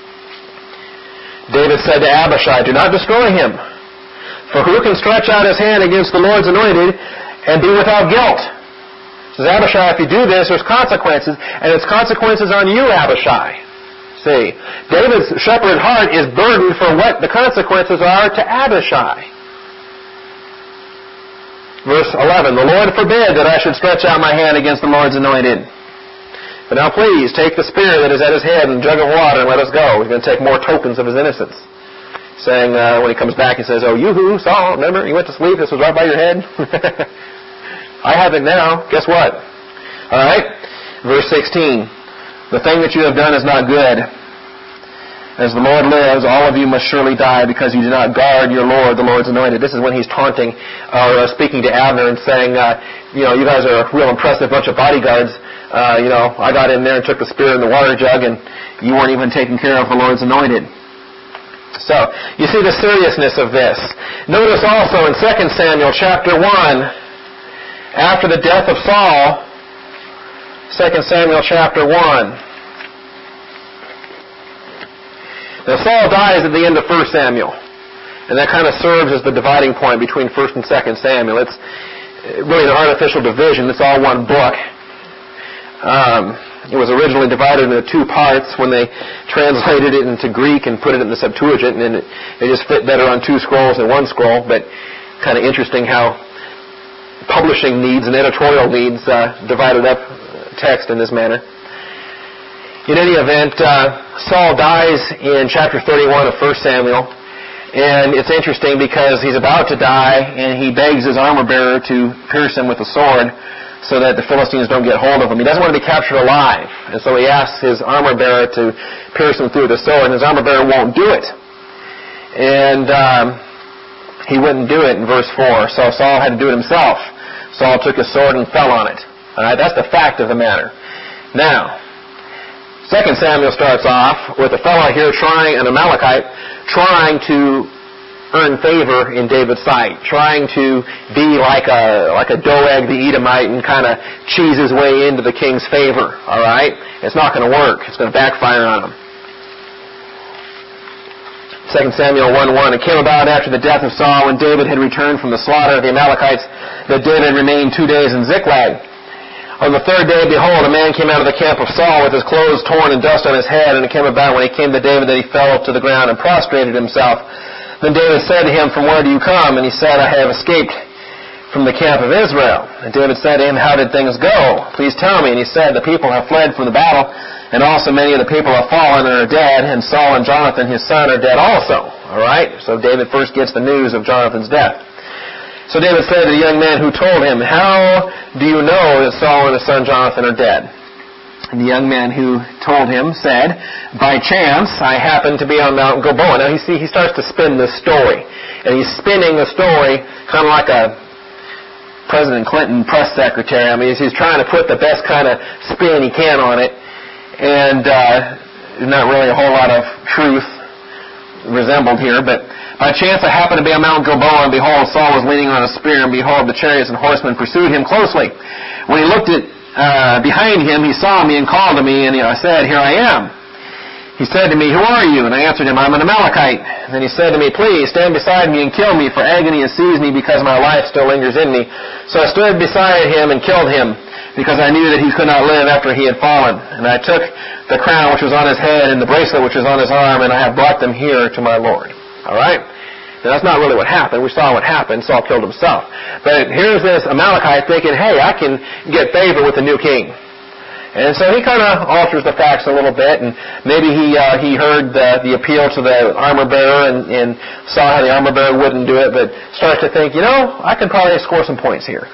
David said to Abishai, do not destroy him, for who can stretch out his hand against the Lord's anointed and be without guilt? Says Abishai, if you do this, there's consequences, and it's consequences on you, Abishai. See, David's shepherd heart is burdened for what the consequences are to Abishai. Verse 11, the Lord forbid that I should stretch out my hand against the Lord's anointed. But now please, take the spear that is at his head and a jug of water and let us go. He's going to take more tokens of his innocence. Saying, when he comes back, he says, oh, you-hoo, Saul, remember, you went to sleep, this was right by your head? I have it now. Guess what? All right. Verse 16. The thing that you have done is not good. As the Lord lives, all of you must surely die because you do not guard your Lord, the Lord's anointed. This is when he's taunting or speaking to Abner and saying, you guys are a real impressive bunch of bodyguards. I got in there and took the spear and the water jug, and you weren't even taking care of the Lord's anointed. So, you see the seriousness of this. Notice also in 2 Samuel chapter 1, after the death of Saul, 2 Samuel chapter 1. Now, Saul dies at the end of 1 Samuel, and that kind of serves as the dividing point between 1 and 2 Samuel. It's really an artificial division. It's all one book. It was originally divided into 2 parts when they translated it into Greek and put it in the Septuagint, and then it just fit better on 2 scrolls than 1 scroll, but kind of interesting how publishing needs and editorial needs divided up text in this manner. In any event, Saul dies in chapter 31 of 1 Samuel, and it's interesting because he's about to die, and he begs his armor-bearer to pierce him with a sword so that the Philistines don't get hold of him. He doesn't want to be captured alive, and so he asks his armor-bearer to pierce him through the sword, and his armor-bearer won't do it. And he wouldn't do it in verse 4, so Saul had to do it himself. Saul took his sword and fell on it. All right, that's the fact of the matter. Now, 2 Samuel starts off with a fellow here an Amalekite, trying to earn favor in David's sight, trying to be like a Doeg the Edomite and kind of cheese his way into the king's favor. All right? It's not going to work. It's going to backfire on him. 2 Samuel 1:1, it came about after the death of Saul, when David had returned from the slaughter of the Amalekites, that David remained 2 days in Ziklag. On the 3rd day, behold, a man came out of the camp of Saul with his clothes torn and dust on his head, and it came about when he came to David that he fell to the ground and prostrated himself. Then David said to him, "From where do you come?" And he said, "I have escaped from the camp of Israel." And David said to him, "How did things go? Please tell me." And he said, "The people have fled from the battle, and also many of the people have fallen and are dead, and Saul and Jonathan his son are dead also." All right? So David first gets the news of Jonathan's death. So David said to the young man who told him, "How do you know that Saul and his son Jonathan are dead?" And the young man who told him said, "By chance, I happened to be on Mount Gilboa." Now, he starts to spin this story. And he's spinning the story kind of like a President Clinton press secretary. I mean, he's trying to put the best kind of spin he can on it. And not really a whole lot of truth resembled here, but by chance I happened to be on Mount Gilboa, and behold, Saul was leaning on a spear, and behold, the chariots and horsemen pursued him closely. When he looked behind him, he saw me and called to me, and I said, "Here I am." He said to me, "Who are you?" And I answered him, "I'm an Amalekite." And then he said to me, "Please stand beside me and kill me, for agony has seized me because my life still lingers in me." So I stood beside him and killed him, because I knew that he could not live after he had fallen. And I took the crown which was on his head and the bracelet which was on his arm, and I have brought them here to my Lord. All right? Now, that's not really what happened. We saw what happened. Saul killed himself. But here's this Amalekite thinking, hey, I can get favor with the new king. And so he kind of alters the facts a little bit, and maybe he heard the appeal to the armor-bearer and saw how the armor-bearer wouldn't do it, but starts to think, I can probably score some points here.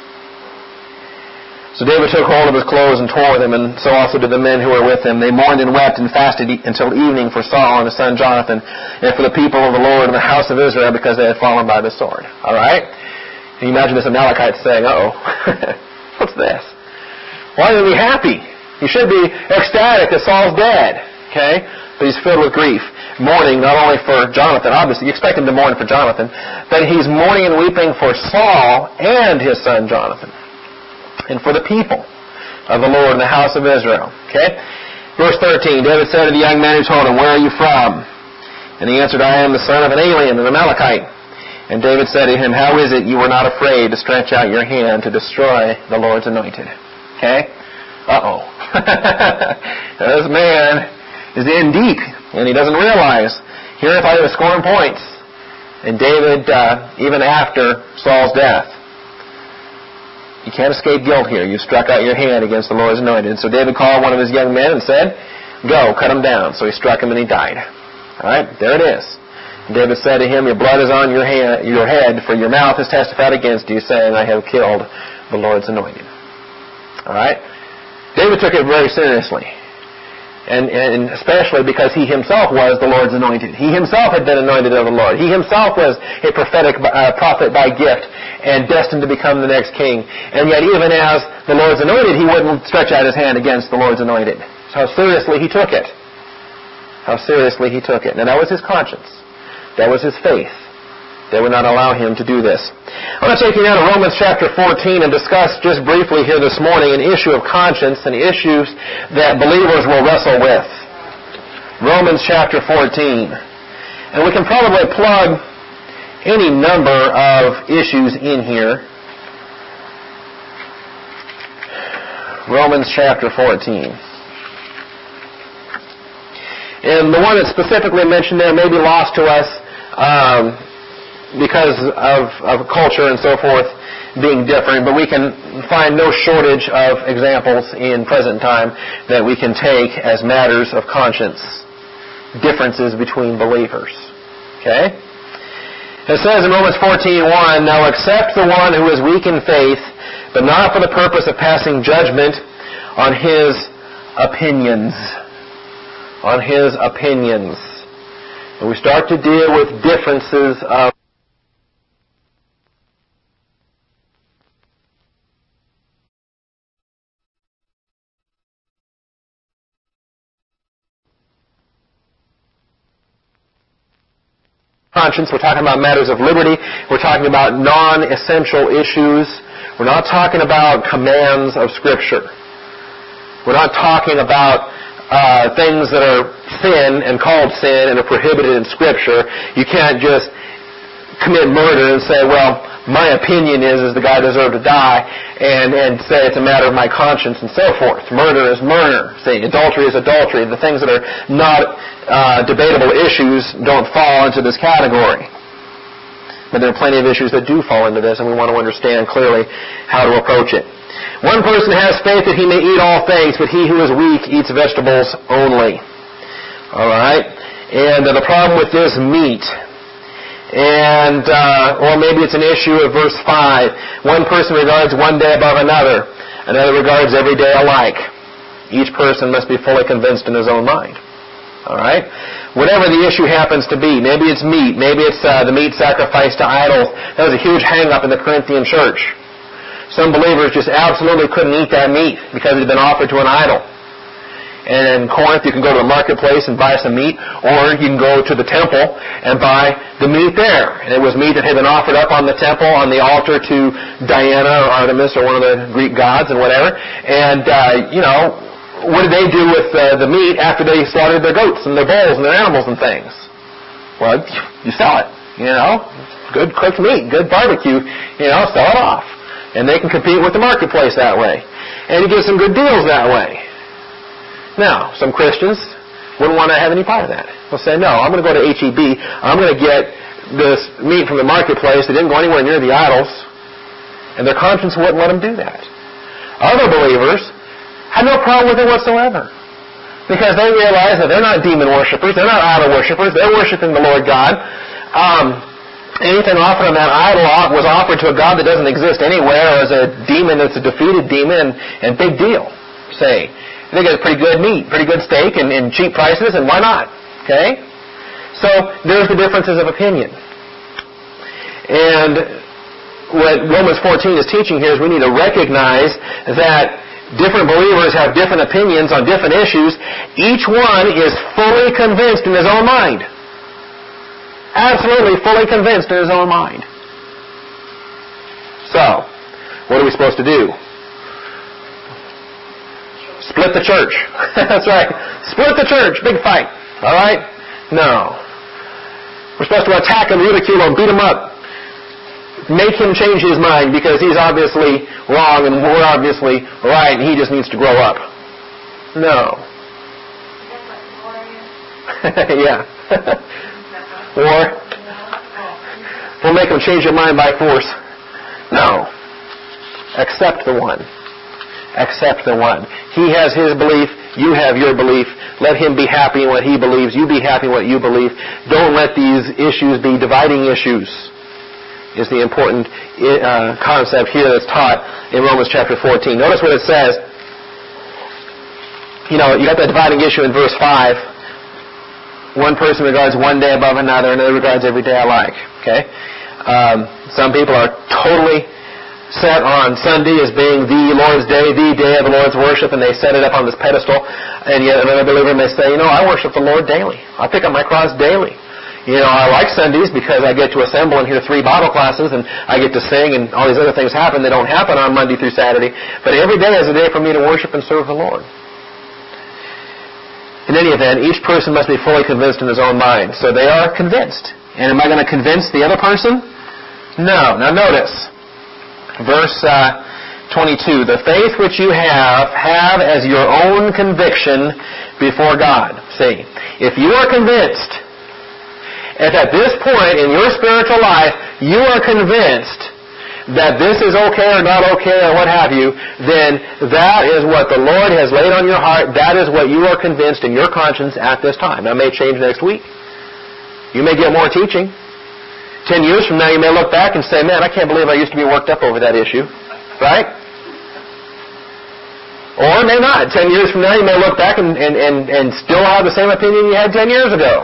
So David took hold of his clothes and tore them, and so also did the men who were with him. They mourned and wept and fasted until evening for Saul and his son Jonathan, and for the people of the Lord and the house of Israel, because they had fallen by the sword. All right? Can you imagine this Amalekite saying, uh-oh, what's this? Why are we happy? You should be ecstatic that Saul's dead. Okay? But he's filled with grief. Mourning not only for Jonathan, obviously, you expect him to mourn for Jonathan, but he's mourning and weeping for Saul and his son Jonathan, and for the people of the Lord and the house of Israel. Okay? Verse 13, David said to the young man who told him, "Where are you from?" And he answered, "I am the son of an alien, an Amalekite." And David said to him, "How is it you were not afraid to stretch out your hand to destroy the Lord's anointed?" Okay? Uh-oh. This man is in deep, and he doesn't realize. Here I thought he was scoring points. And David, even after Saul's death, you can't escape guilt here. You struck out your hand against the Lord's anointed. And so David called one of his young men and said, "Go, cut him down." So he struck him and he died. All right? There it is. And David said to him, "Your blood is on your head, for your mouth has testified against you, saying, I have killed the Lord's anointed." All right? David took it very seriously. And especially because he himself was the Lord's anointed. He himself had been anointed of the Lord. He himself was a prophetic prophet by gift and destined to become the next king. And yet even as the Lord's anointed, he wouldn't stretch out his hand against the Lord's anointed. So how seriously he took it. How seriously he took it. Now that was his conscience. That was his faith. They would not allow him to do this. I want to take you now to Romans chapter 14 and discuss just briefly here this morning an issue of conscience and issues that believers will wrestle with. Romans chapter 14. And we can probably plug any number of issues in here. Romans chapter 14. And the one that's specifically mentioned there may be lost to us because of culture and so forth being different, but we can find no shortage of examples in present time that we can take as matters of conscience, differences between believers. Okay? It says in Romans 14:1, "Now accept the one who is weak in faith, but not for the purpose of passing judgment on his opinions." On his opinions. And we start to deal with differences of conscience. We're talking about matters of liberty. We're talking about non-essential issues. We're not talking about commands of Scripture. We're not talking about things that are sin and called sin and are prohibited in Scripture. You can't just commit murder and say, well, my opinion is the guy deserved to die, and say it's a matter of my conscience and so forth. Murder is murder. See, adultery is adultery. The things that are not debatable issues don't fall into this category. But there are plenty of issues that do fall into this, and we want to understand clearly how to approach it. One person has faith that he may eat all things, but he who is weak eats vegetables only. All right? And the problem with this meat, and or maybe it's an issue of verse 5. One person regards one day above another. Another regards every day alike. Each person must be fully convinced in his own mind. All right? Whatever the issue happens to be, maybe it's meat, maybe it's the meat sacrificed to idols. That was a huge hang-up in the Corinthian church. Some believers just absolutely couldn't eat that meat because it had been offered to an idol. And in Corinth, you can go to the marketplace and buy some meat, or you can go to the temple and buy the meat there. And it was meat that had been offered up on the temple, on the altar to Diana or Artemis or one of the Greek gods and whatever. And, what did they do with the meat after they slaughtered their goats and their bulls and their animals and things? Well, you sell it, Good cooked meat, good barbecue, sell it off. And they can compete with the marketplace that way. And you get some good deals that way. Now, some Christians wouldn't want to have any part of that. They'll say, no, I'm going to go to H-E-B. I'm going to get this meat from the marketplace that didn't go anywhere near the idols. And their conscience wouldn't let them do that. Other believers had no problem with it whatsoever. Because they realize that they're not demon worshipers. They're not idol worshipers. They're worshiping the Lord God. Anything offered on that idol was offered to a God that doesn't exist anywhere, or as a demon that's a defeated demon, and big deal. Say, they get pretty good meat, pretty good steak, and cheap prices, and why not? Okay? So there's the differences of opinion. And what Romans 14 is teaching here is we need to recognize that different believers have different opinions on different issues. Each one is fully convinced in his own mind. Absolutely fully convinced in his own mind. So, what are we supposed to do? Split the church. That's right. Split the church. Big fight. All right? No. We're supposed to attack him, ridicule him, beat him up. Make him change his mind because he's obviously wrong and we're obviously right and he just needs to grow up. No. Yeah. Or we'll make him change your mind by force. No. Accept the one. Accept the one. He has his belief. You have your belief. Let him be happy in what he believes. You be happy in what you believe. Don't let these issues be dividing issues, is the important concept here that's taught in Romans chapter 14. Notice what it says. you got that dividing issue in verse 5. One person regards one day above another, another regards every day alike. Okay? Some people are totally set on Sunday as being the Lord's Day, the day of the Lord's worship, and they set it up on this pedestal. And yet another believer may say, I worship the Lord daily. I pick up my cross daily. I like Sundays because I get to assemble and hear 3 Bible classes, and I get to sing, and all these other things happen. They don't happen on Monday through Saturday. But every day is a day for me to worship and serve the Lord. In any event, each person must be fully convinced in his own mind. So they are convinced. And am I going to convince the other person? No. Now notice, verse 22, the faith which you have as your own conviction before God. See, if you are convinced, if at this point in your spiritual life you are convinced that this is okay or not okay or what have you, then that is what the Lord has laid on your heart. That is what you are convinced in your conscience at this time. That may change next week. You may get more teaching. 10 years from now you may look back and say, man, I can't believe I used to be worked up over that issue. Right? Or it may not. 10 years from now you may look back and still have the same opinion you had 10 years ago.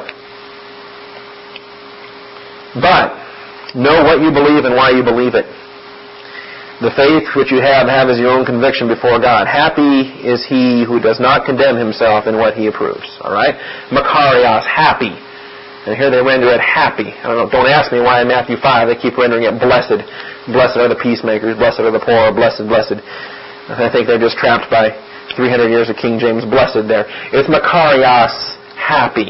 But know what you believe and why you believe it. The faith which you have as your own conviction before God. Happy is he who does not condemn himself in what he approves. All right? Makarios, happy. And here they render it happy. Don't ask me why in Matthew 5 they keep rendering it blessed. Blessed are the peacemakers. Blessed are the poor. Blessed. I think they're just trapped by 300 years of King James blessed there. It's Makarios, happy.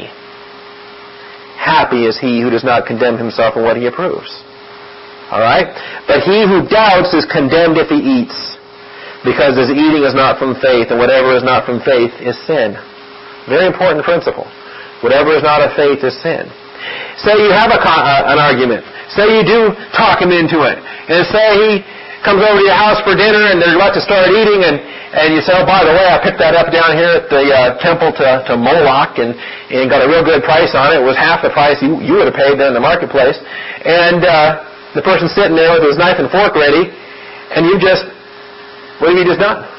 Happy is he who does not condemn himself in what he approves. All right? But he who doubts is condemned if he eats, because his eating is not from faith, and whatever is not from faith is sin. Very important principle. Whatever is not of faith is sin. Say you have an argument. Say you do talk him into it. And say he comes over to your house for dinner and they're about to start eating, and you say, oh, by the way, I picked that up down here at the temple to Moloch and got a real good price on it. It was half the price you would have paid there in the marketplace. And the person's sitting there with his knife and fork ready, and what have you just done?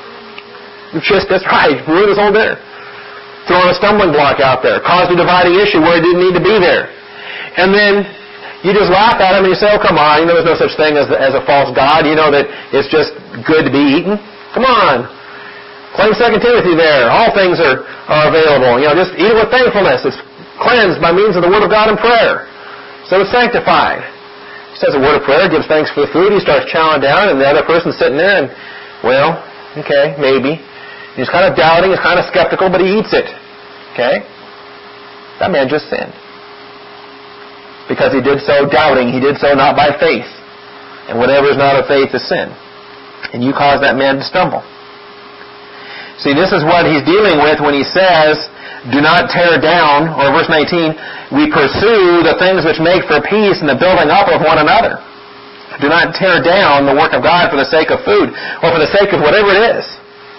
That's right, ruined his whole dinner. Throwing a stumbling block out there, caused a dividing issue where it didn't need to be there. And then you just laugh at him and you say, oh, come on, there's no such thing as a false God. You know that it's just good to be eaten. Come on. Claim 2 Timothy there. All things are available. Just eat it with thankfulness. It's cleansed by means of the Word of God and prayer. So it's sanctified. He says a word of prayer, gives thanks for the food. He starts chowing down, and the other person's sitting there and, well, okay, maybe. He's kind of doubting, he's kind of skeptical, but he eats it. Okay? That man just sinned. Because he did so doubting, he did so not by faith. And whatever is not of faith is sin. And you cause that man to stumble. See, this is what he's dealing with when he says, do not tear down, or verse 19, we pursue the things which make for peace and the building up of one another. Do not tear down the work of God for the sake of food, or for the sake of whatever it is.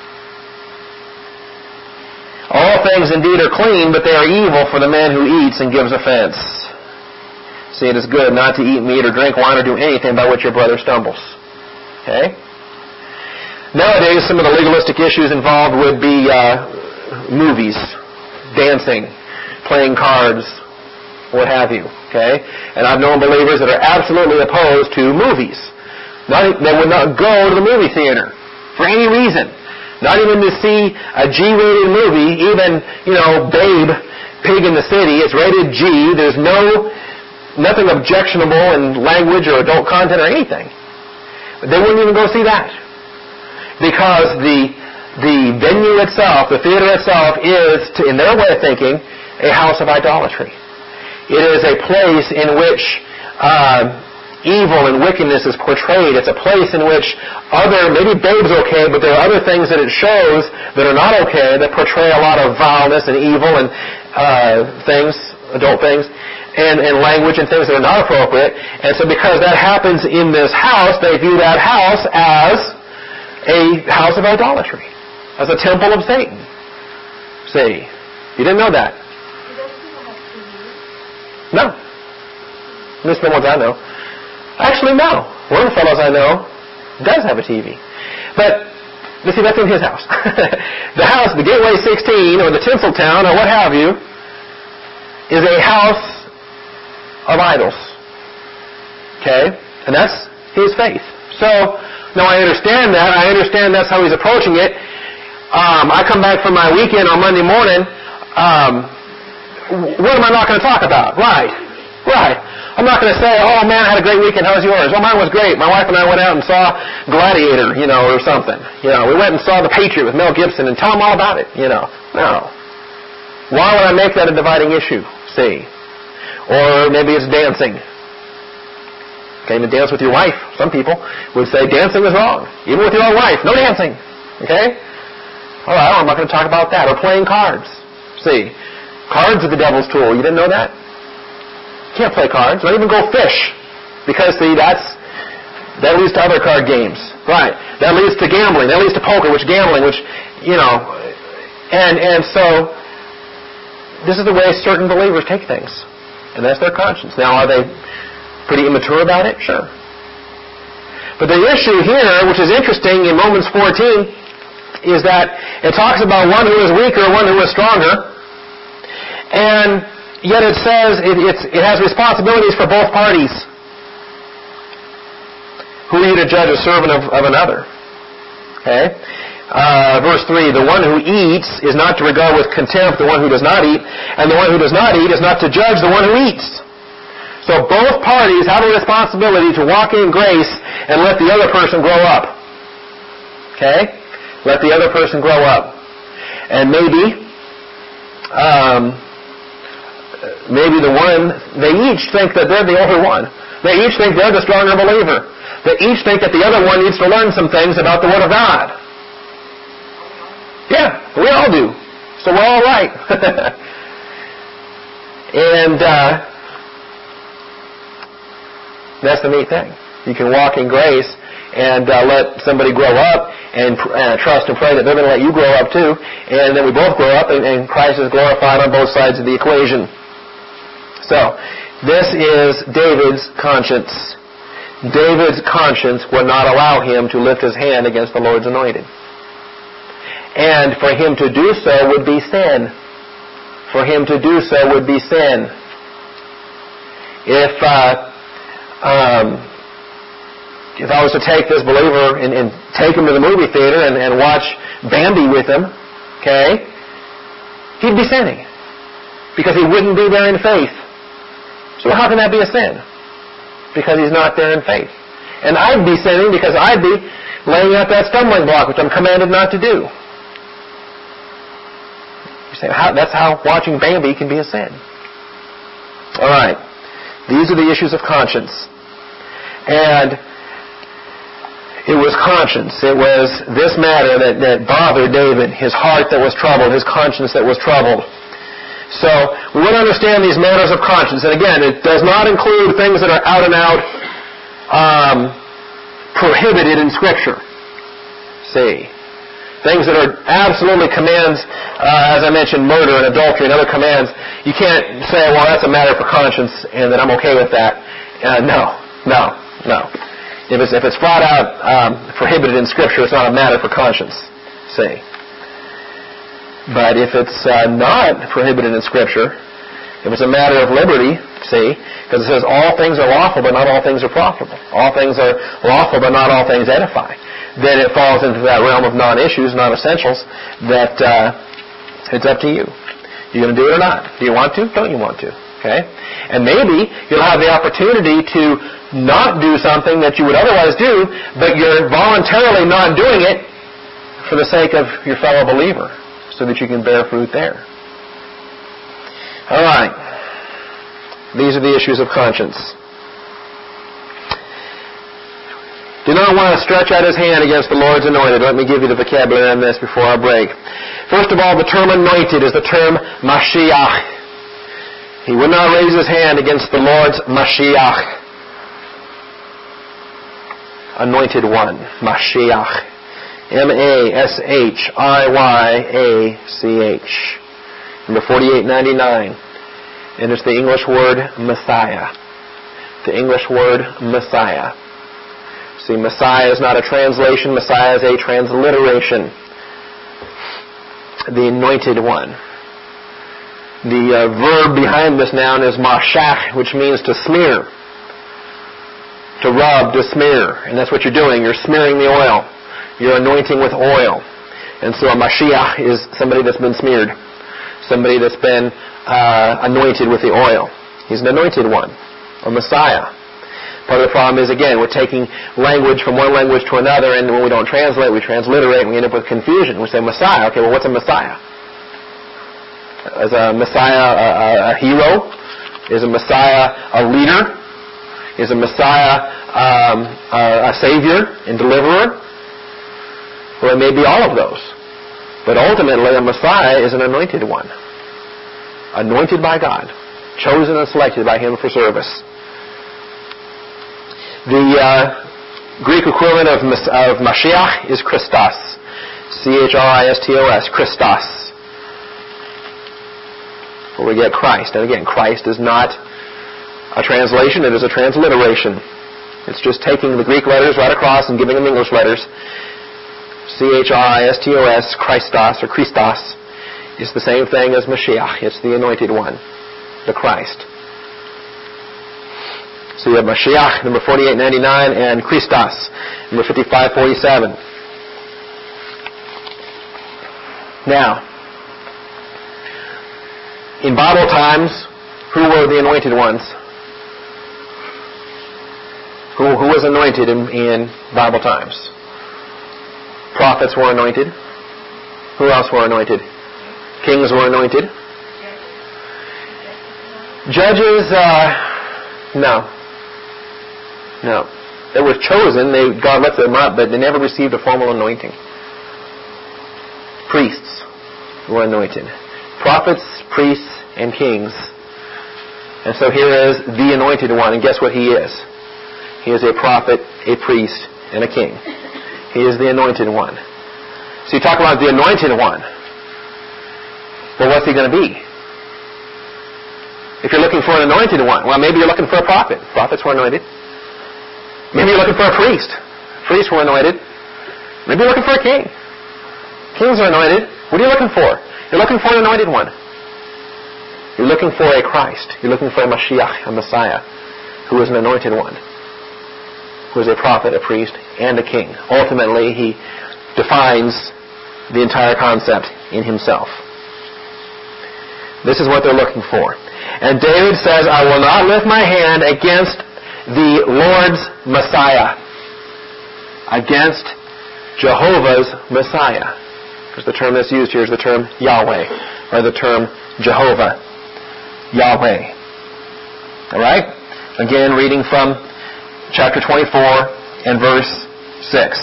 All things indeed are clean, but they are evil for the man who eats and gives offense. See, it is good not to eat meat or drink wine or do anything by which your brother stumbles. Okay? Nowadays, some of the legalistic issues involved would be movies, dancing, playing cards, what have you. Okay? And I've known believers that are absolutely opposed to movies. They would not go to the movie theater for any reason. Not even to see a G-rated movie, even, Babe, Pig in the City. It's rated G. There's nothing objectionable in language or adult content or anything. But they wouldn't even go see that. Because the venue itself, the theater itself, is, in their way of thinking, a house of idolatry. It is a place in which evil and wickedness is portrayed. It's a place in which maybe Babe's okay, but there are other things that it shows that are not okay, that portray a lot of vileness and evil and adult things, and language and things that are not appropriate. And so because that happens in this house, they view that house as a house of idolatry, as a temple of Satan. See, you didn't know that? No. At least the ones I know. Actually, no. One of the fellows I know does have a TV. But let's see, that's in his house. The house, the Gateway 16 or the Tinseltown or what have you, is a house of idols. Okay? And that's his faith. So, now I understand that. I understand that's how he's approaching it. I come back from my weekend on Monday morning. What am I not going to talk about? Right. I'm not going to say, oh man, I had a great weekend. How was yours? Well, mine was great. My wife and I went out and saw Gladiator, or something. We went and saw The Patriot with Mel Gibson and tell them all about it, No. Why would I make that a dividing issue? See? Or maybe it's dancing. Okay, to dance with your wife. Some people would say dancing is wrong. Even with your own wife. No dancing. Okay? All right, I'm not going to talk about that. Or playing cards. See? Cards are the devil's tool. You didn't know that? Can't play cards. Don't even go fish. Because, see, that leads to other card games. Right. That leads to gambling. That leads to poker, and so this is the way certain believers take things. And that's their conscience. Now, are they pretty immature about it? Sure. But the issue here, which is interesting in Romans 14, is that it talks about one who is weaker, one who is stronger. And yet it says it has responsibilities for both parties. Who are you to judge a servant of another? Okay? Verse 3, the one who eats is not to regard with contempt the one who does not eat, and the one who does not eat is not to judge the one who eats. So both parties have a responsibility to walk in grace and let the other person grow up. Okay? Let the other person grow up. And maybe the one, they each think that they're the older one. They each think they're the stronger believer. They each think that the other one needs to learn some things about the Word of God. Yeah, we all do. So we're all right. And that's the neat thing. You can walk in grace and let somebody grow up and trust and pray that they're going to let you grow up too. And then we both grow up and Christ is glorified on both sides of the equation. So, this is David's conscience. David's conscience would not allow him to lift his hand against the Lord's anointed. And for him to do so would be sin. For him to do so would be sin. If I was to take this believer and take him to the movie theater and watch Bambi with him, okay, he'd be sinning. Because he wouldn't be there in faith. So how can that be a sin? Because he's not there in faith. And I'd be sinning because I'd be laying out that stumbling block, which I'm commanded not to do. You say, that's how watching Bambi can be a sin. All right. These are the issues of conscience. And it was conscience. It was this matter that bothered David, his heart that was troubled, his conscience that was troubled. So, we want to understand these matters of conscience. And again, it does not include things that are out and out prohibited in Scripture. See? Things that are absolutely commands, as I mentioned, murder and adultery and other commands. You can't say, well, that's a matter for conscience and that I'm okay with that. No. If it's flat out prohibited in Scripture, it's not a matter for conscience. See? But if it's not prohibited in Scripture, if it's a matter of liberty, see, because it says all things are lawful, but not all things are profitable. All things are lawful, but not all things edify. Then it falls into that realm of non-issues, non-essentials, that it's up to you. You going to do it or not? Do you want to? Don't you want to? Okay? And maybe you'll have the opportunity to not do something that you would otherwise do, but you're voluntarily not doing it for the sake of your fellow believer, so that you can bear fruit there. All right. These are the issues of conscience. Do not want to stretch out his hand against the Lord's anointed. Let me give you the vocabulary on this before I break. First of all, the term anointed is the term Mashiach. He would not raise his hand against the Lord's Mashiach. Anointed one. Mashiach. M-A-S-H-I-Y-A-C-H. Number 4899. And it's the English word Messiah. The English word Messiah. See, Messiah is not a translation. Messiah is a transliteration. The anointed one. The verb behind this noun is mashach, which means to smear. To rub, to smear. And that's what you're doing. You're smearing the oil. You're anointing with oil. And so a Mashiach is somebody that's been smeared. Somebody that's been anointed with the oil. He's an anointed one. A Messiah. Part of the problem is, again, we're taking language from one language to another, and when we don't translate, we transliterate, and we end up with confusion. We say Messiah. Okay, well, what's a Messiah? Is a Messiah a hero? Is a Messiah a leader? Is a Messiah a savior and deliverer? Well, it may be all of those. But ultimately, a Messiah is an anointed one. Anointed by God. Chosen and selected by Him for service. The Greek equivalent of Mashiach is Christos. Christos. Christos. Where we get Christ. And again, Christ is not a translation, it is a transliteration. It's just taking the Greek letters right across and giving them English letters. Christos, Christos, or Christos, is the same thing as Mashiach. It's the anointed one, the Christ. So you have Mashiach, number 4899, and Christos, number 5547. Now, in Bible times, who were the anointed ones? Who was anointed in Bible times? Prophets were anointed. Who else were anointed? Kings were anointed. Judges, no. They were chosen. God lifted them up, but they never received a formal anointing. Priests were anointed. Prophets, priests, and kings. And so here is the anointed one, and guess what he is? He is a prophet, a priest, and a king. He is the anointed one. So you talk about the anointed one. Well, what's he going to be? If you're looking for an anointed one, well, maybe you're looking for a prophet. Prophets were anointed. Maybe you're looking for a priest. Priests were anointed. Maybe you're looking for a king. Kings are anointed. What are you looking for? You're looking for an anointed one. You're looking for a Christ. You're looking for a Mashiach, a Messiah, who is an anointed one, who is a prophet, a priest, and a king. Ultimately, he defines the entire concept in himself. This is what they're looking for. And David says, I will not lift my hand against the Lord's Messiah, against Jehovah's Messiah. Because the term that's used here is the term Yahweh, or the term Jehovah. Yahweh. Alright? Again, reading from chapter 24 and verse 6.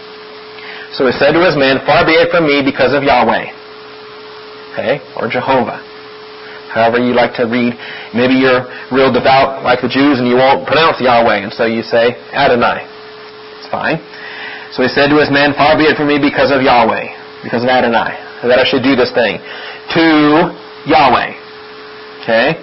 So he said to his men, far be it from me because of Yahweh. Okay? Or Jehovah. However you like to read. Maybe you're real devout like the Jews and you won't pronounce Yahweh, and so you say Adonai. It's fine. So he said to his men, far be it from me because of Yahweh, because of Adonai, that I should do this thing. To Yahweh. Okay?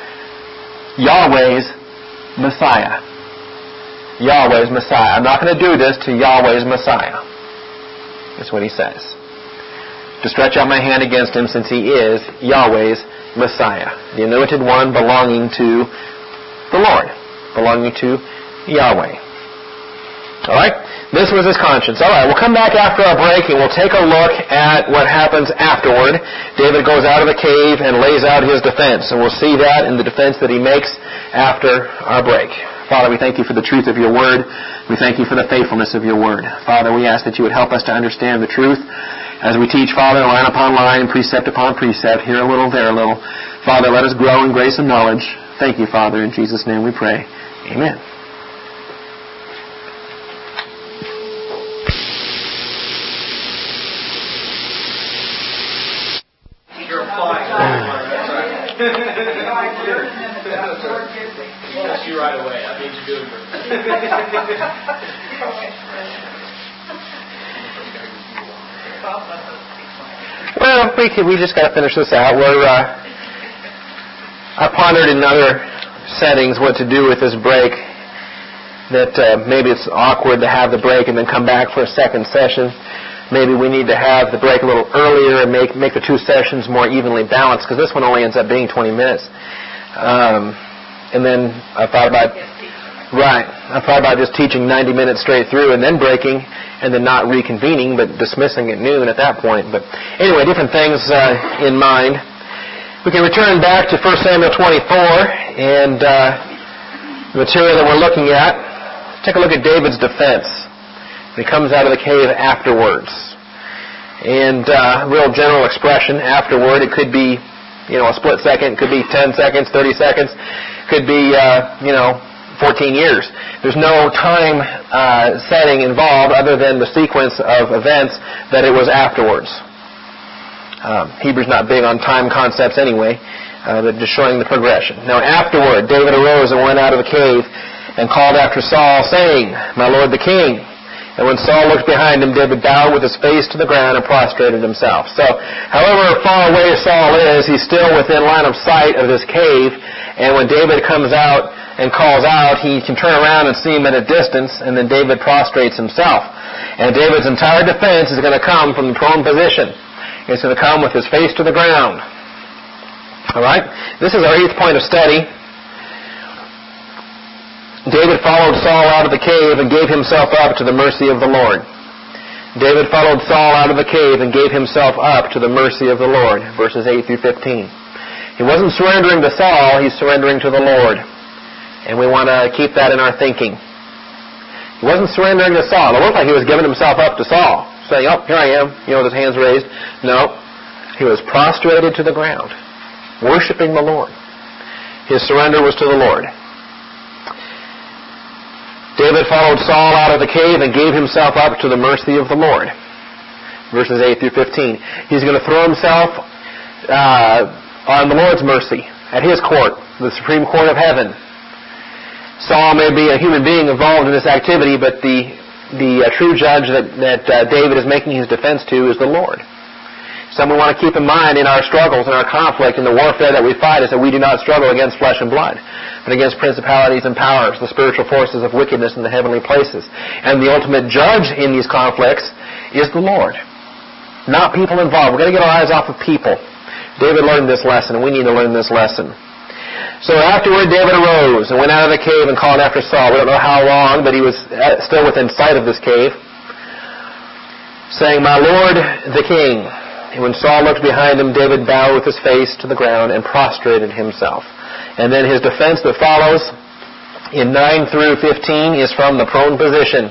Yahweh's Messiah. Yahweh's Messiah. I'm not going to do this to Yahweh's Messiah. That's what he says. To stretch out my hand against him, since he is Yahweh's Messiah. The anointed one belonging to the Lord. Belonging to Yahweh. Alright? This was his conscience. Alright, we'll come back after our break and we'll take a look at what happens afterward. David goes out of the cave and lays out his defense. And we'll see that in the defense that he makes after our break. Father, we thank you for the truth of your word. We thank you for the faithfulness of your word. Father, we ask that you would help us to understand the truth as we teach, Father, line upon line, precept upon precept, here a little, there a little. Father, let us grow in grace and knowledge. Thank you, Father. In Jesus' name we pray. Amen. You right away. I made you do it. Well, we just got to finish this out. I pondered in other settings what to do with this break. that maybe it's awkward to have the break and then come back for a second session. Maybe we need to have the break a little earlier and make the two sessions more evenly balanced, because this one only ends up being 20 minutes. And then I thought about just teaching 90 minutes straight through and then breaking and then not reconvening but dismissing at noon at that point. But anyway, different things in mind. We can return back to 1 Samuel 24 and the material that we're looking at. Take a look at David's defense. He comes out of the cave afterwards. And real general expression, afterward, it could be, a split second, it could be 10 seconds, 30 seconds, could be, 14 years. There's no time setting involved other than the sequence of events that it was afterwards. Hebrew's not big on time concepts anyway, but just showing the progression. Now afterward, David arose and went out of the cave and called after Saul, saying, "My lord the king." And when Saul looked behind him, David bowed with his face to the ground and prostrated himself. So, however far away Saul is, he's still within line of sight of this cave. And when David comes out and calls out, he can turn around and see him at a distance, and then David prostrates himself. And David's entire defense is going to come from the prone position. It's going to come with his face to the ground. All right? This is our 8th point of study. David followed Saul out of the cave and gave himself up to the mercy of the Lord. David followed Saul out of the cave and gave himself up to the mercy of the Lord. Verses 8 through 15. He wasn't surrendering to Saul, he's surrendering to the Lord. And we want to keep that in our thinking. He wasn't surrendering to Saul. It looked like he was giving himself up to Saul, saying, "Oh, here I am," with his hands raised. No, he was prostrated to the ground, worshiping the Lord. His surrender was to the Lord. David followed Saul out of the cave and gave himself up to the mercy of the Lord. Verses 8 through 15. He's going to throw himself on the Lord's mercy at his court, the supreme court of heaven. Saul may be a human being involved in this activity, but the true judge that David is making his defense to is the Lord. Something we want to keep in mind in our struggles, in our conflict, in the warfare that we fight, is that we do not struggle against flesh and blood, but against principalities and powers, the spiritual forces of wickedness in the heavenly places. And the ultimate judge in these conflicts is the Lord, not people involved. We're going to get our eyes off of people. David learned this lesson, and we need to learn this lesson. So afterward, David arose and went out of the cave and called after Saul. We don't know how long, but he was still within sight of this cave, saying, "My lord, the king." And when Saul looked behind him, David bowed with his face to the ground and prostrated himself. And then his defense that follows in 9 through 15 is from the prone position.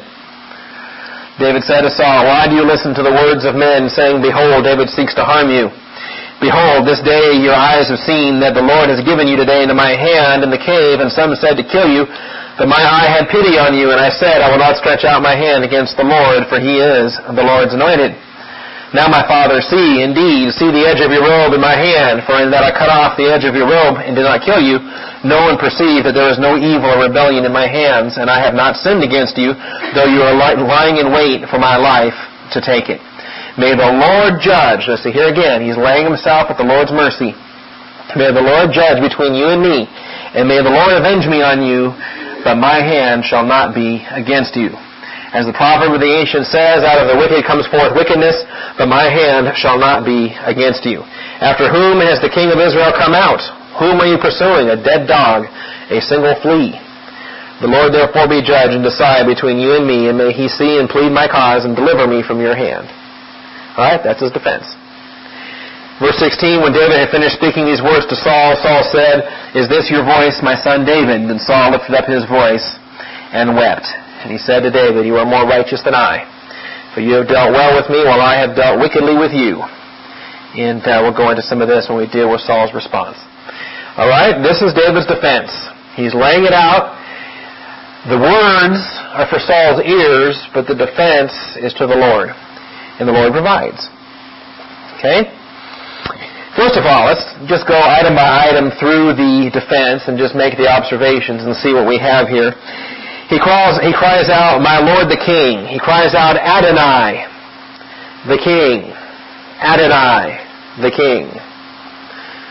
David said to Saul, "Why do you listen to the words of men, saying, 'Behold, David seeks to harm you'? Behold, this day your eyes have seen that the Lord has given you today into my hand in the cave, and some said to kill you, but my eye had pity on you, and I said, I will not stretch out my hand against the Lord, for he is the Lord's anointed. Now my father, see the edge of your robe in my hand, for in that I cut off the edge of your robe and did not kill you, know and perceive that there is no evil or rebellion in my hands, and I have not sinned against you, though you are lying in wait for my life to take it. May the Lord judge," let's see here again, he's laying himself at the Lord's mercy. "May the Lord judge between you and me, and may the Lord avenge me on you, but my hand shall not be against you. As the proverb of the ancient says, out of the wicked comes forth wickedness, but my hand shall not be against you. After whom has the king of Israel come out? Whom are you pursuing? A dead dog, a single flea. The Lord therefore be judge and decide between you and me, and may he see and plead my cause and deliver me from your hand." All right, that's his defense. Verse 16, when David had finished speaking these words to Saul, Saul said, "Is this your voice, my son David?" And Saul lifted up his voice and wept. And he said to David, "You are more righteous than I, for you have dealt well with me while I have dealt wickedly with you." And we'll go into some of this when we deal with Saul's response. All right, this is David's defense. He's laying it out. The words are for Saul's ears, but the defense is to the Lord. And the Lord provides. Okay? First of all, let's just go item by item through the defense and just make the observations and see what we have here. He cries out, "My Lord the King." He cries out, "Adonai, the King." Adonai, the King.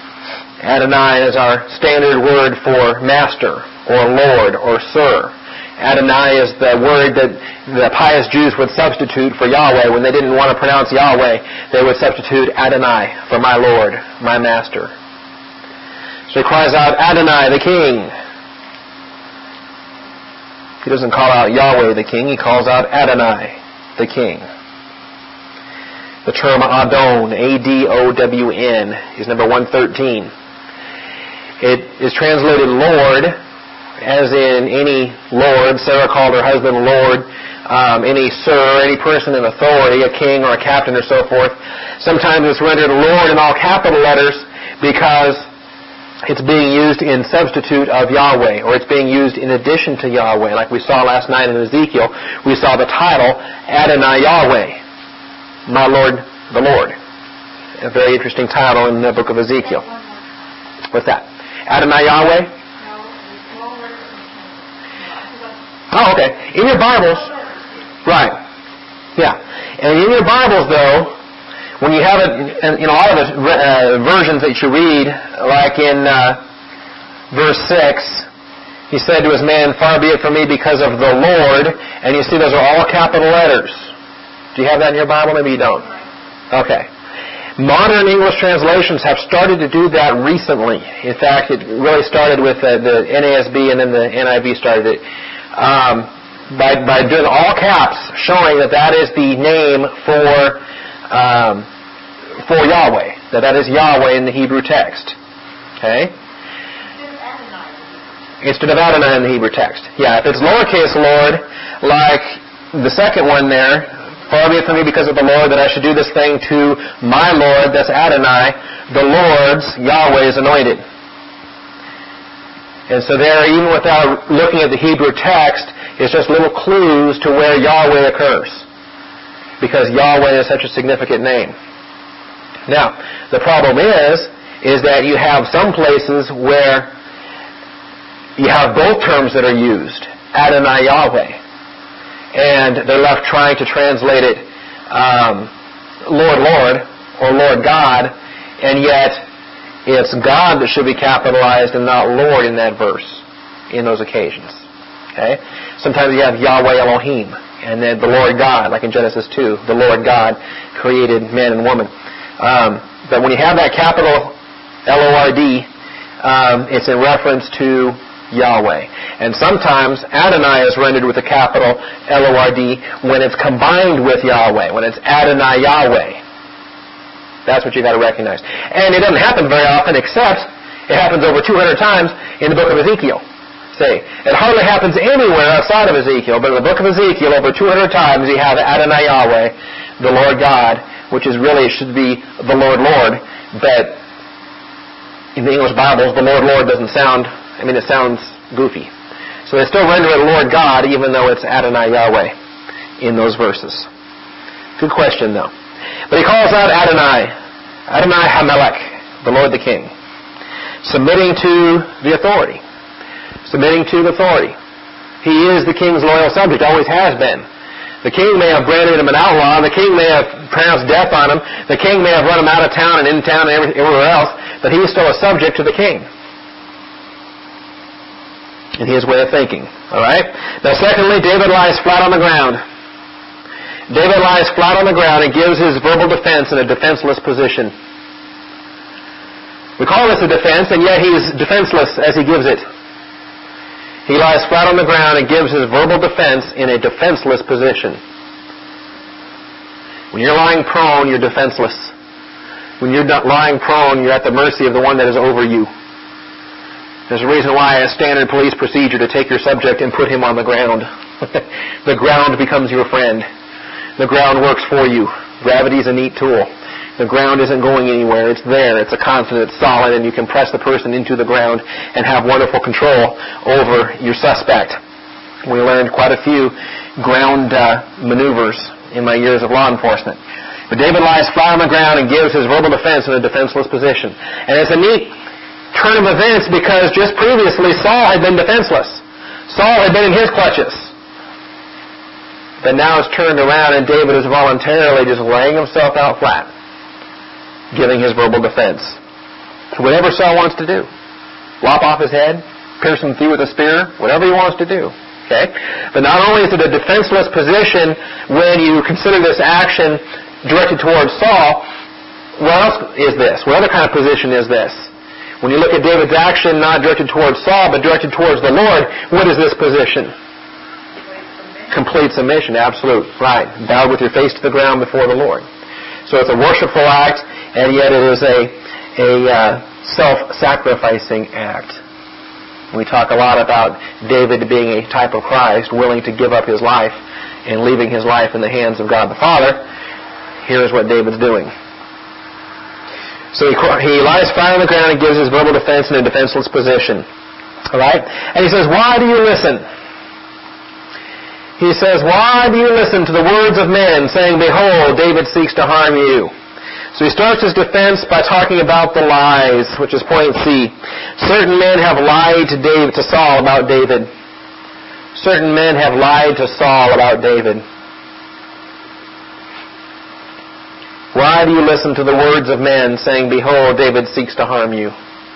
Adonai is our standard word for master or Lord or Sir. Adonai is the word that the pious Jews would substitute for Yahweh. When they didn't want to pronounce Yahweh, they would substitute Adonai for my Lord, my Master. So he cries out, Adonai, the King. He doesn't call out Yahweh, the King. He calls out Adonai, the King. The term Adon, A-D-O-W-N, is number 113. It is translated Lord, as in any Lord. Sarah called her husband Lord. Any sir, any person in authority, a king or a captain or so forth. Sometimes it's rendered Lord in all capital letters because it's being used in substitute of Yahweh, or it's being used in addition to Yahweh. Like we saw last night in Ezekiel, we saw the title Adonai Yahweh, my Lord, the Lord. A very interesting title in the book of Ezekiel. What's that? Adonai Yahweh? Oh, okay. In your Bibles, right. Yeah. And in your Bibles, though, when you have it, in a lot of the versions that you read, like in verse 6, he said to his man, far be it from me because of the Lord, and you see those are all capital letters. Do you have that in your Bible? Maybe you don't. Okay. Modern English translations have started to do that recently. In fact, it really started with the NASB, and then the NIV started it. By doing all caps, showing that is the name for Yahweh, that is Yahweh in the Hebrew text. Okay? Instead of Adonai in the Hebrew text. Yeah, if it's lowercase Lord, like the second one there, far be it from me because of the Lord that I should do this thing to my Lord, that's Adonai, the Lord's, Yahweh's anointed. And so there, even without looking at the Hebrew text, it's just little clues to where Yahweh occurs. Because Yahweh is such a significant name. Now, the problem is that you have some places where you have both terms that are used, Adonai Yahweh. And they're left trying to translate it Lord, Lord, or Lord God, and yet it's God that should be capitalized and not Lord in that verse, in those occasions. Okay? Sometimes you have Yahweh Elohim, and then the Lord God, like in Genesis 2, the Lord God created man and woman. But when you have that capital L-O-R-D, it's in reference to Yahweh. And sometimes Adonai is rendered with a capital L-O-R-D when it's combined with Yahweh, when it's Adonai Yahweh. That's what you got to recognize. And it doesn't happen very often, except it happens over 200 times in the book of Ezekiel. Say, it hardly happens anywhere outside of Ezekiel, but in the book of Ezekiel, over 200 times you have Adonai Yahweh, the Lord God, which is really should be the Lord Lord, but in the English Bibles, the Lord Lord doesn't sound, it sounds goofy. So they still render it Lord God, even though it's Adonai Yahweh in those verses. Good question, though. But he calls out Adonai Hamelech, the Lord the King, submitting to the authority. Submitting to the authority. He is the king's loyal subject, always has been. The king may have branded him an outlaw, the king may have pronounced death on him, the king may have run him out of town and in town and everywhere else, but he is still a subject to the king. In his way of thinking. Alright? Now secondly, David lies flat on the ground. David lies flat on the ground and gives his verbal defense in a defenseless position. We call this a defense, and yet he is defenseless as he gives it. He lies flat on the ground and gives his verbal defense in a defenseless position. When you're lying prone, you're defenseless. When you're not lying prone, you're at the mercy of the one that is over you. There's a reason why a standard police procedure to take your subject and put him on the ground. The ground becomes your friend. The ground works for you. Gravity's a neat tool. The ground isn't going anywhere. It's there. It's a constant. It's solid, and you can press the person into the ground and have wonderful control over your suspect. We learned quite a few ground maneuvers in my years of law enforcement. But David lies flat on the ground and gives his verbal defense in a defenseless position. And it's a neat turn of events because just previously Saul had been defenseless. Saul had been in his clutches. But now it's turned around and David is voluntarily just laying himself out flat, giving his verbal defense. Whatever Saul wants to do. Lop off his head, pierce him through with a spear, whatever he wants to do. Okay? But not only is it a defenseless position when you consider this action directed towards Saul, what else is this? What other kind of position is this? When you look at David's action not directed towards Saul, but directed towards the Lord, what is this position? Complete submission, absolute. Right. Bowed with your face to the ground before the Lord. So it's a worshipful act, and yet it is a self-sacrificing act. We talk a lot about David being a type of Christ, willing to give up his life and leaving his life in the hands of God the Father. Here's what David's doing. So he lies flat on the ground and gives his verbal defense in a defenseless position. All right? And he says, why do you listen? He says, why do you listen to the words of men, saying, behold, David seeks to harm you? So he starts his defense by talking about the lies, which is point C. Certain men have lied to Saul about David. Certain men have lied to Saul about David. Why do you listen to the words of men, saying, behold, David seeks to harm you?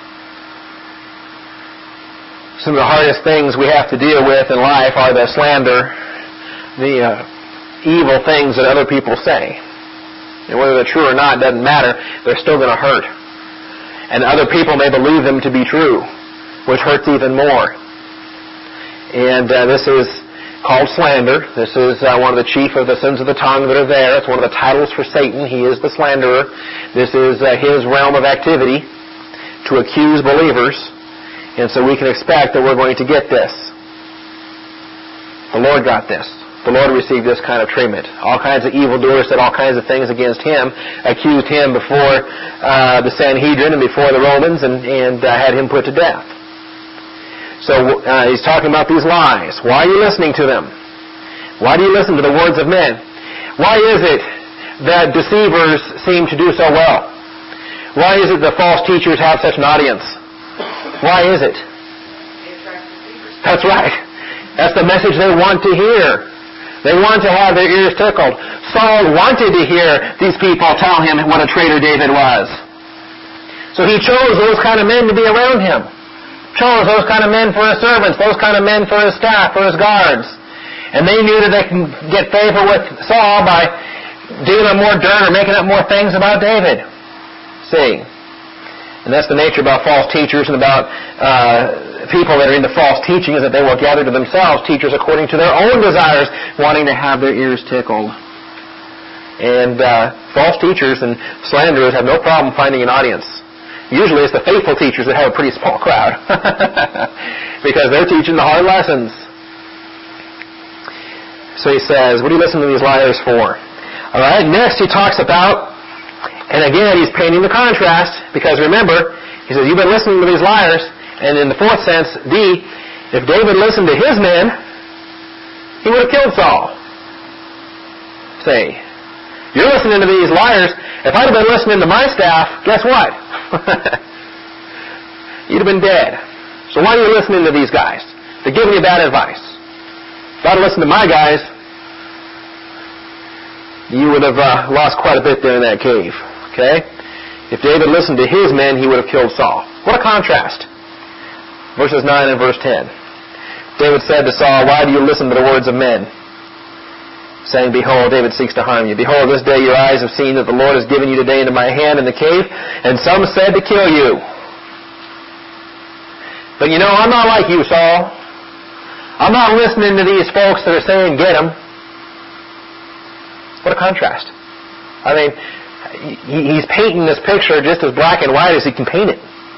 Some of the hardest things we have to deal with in life are the slander, the evil things that other people say. And whether they're true or not doesn't matter. They're still going to hurt. And other people may believe them to be true, which hurts even more. And this is called slander. This is one of the chief of the sins of the tongue that are there. It's one of the titles for Satan. He is the slanderer. This is his realm of activity to accuse believers. And so we can expect that we're going to get this. The Lord got this. The Lord received this kind of treatment. All kinds of evildoers said all kinds of things against him, accused him before the Sanhedrin and before the Romans, and had him put to death. So he's talking about these lies. Why are you listening to them? Why do you listen to the words of men? Why is it that deceivers seem to do so well? Why is it that false teachers have such an audience? Why is it? That's right. That's the message they want to hear. They want to have their ears tickled. Saul wanted to hear these people tell him what a traitor David was. So he chose those kind of men to be around him. Chose those kind of men for his servants, those kind of men for his staff, for his guards. And they knew that they can get favor with Saul by digging up more dirt or making up more things about David. See? And that's the nature about false teachers and about people that are into false teaching, is that they will gather to themselves teachers according to their own desires, wanting to have their ears tickled. And false teachers and slanderers have no problem finding an audience. Usually it's the faithful teachers that have a pretty small crowd because they're teaching the hard lessons. So he says, what do you listen to these liars for? All right, next he talks about, and again he's painting the contrast, because remember, he says, you've been listening to these liars. And in the fourth sense, D, if David listened to his men, he would have killed Saul. Say, you're listening to these liars. If I'd have been listening to my staff, guess what? You'd have been dead. So why are you listening to these guys? They're giving you bad advice. If I'd have listened to my guys, you would have lost quite a bit there in that cave. Okay? If David listened to his men, he would have killed Saul. What a contrast. Verses 9 and verse 10. David said to Saul, why do you listen to the words of men? Saying, behold, David seeks to harm you. Behold, this day your eyes have seen that the Lord has given you today into my hand in the cave, and some said to kill you. But you know, I'm not like you, Saul. I'm not listening to these folks that are saying, get him. What a contrast. I mean, he's painting this picture just as black and white as he can paint it.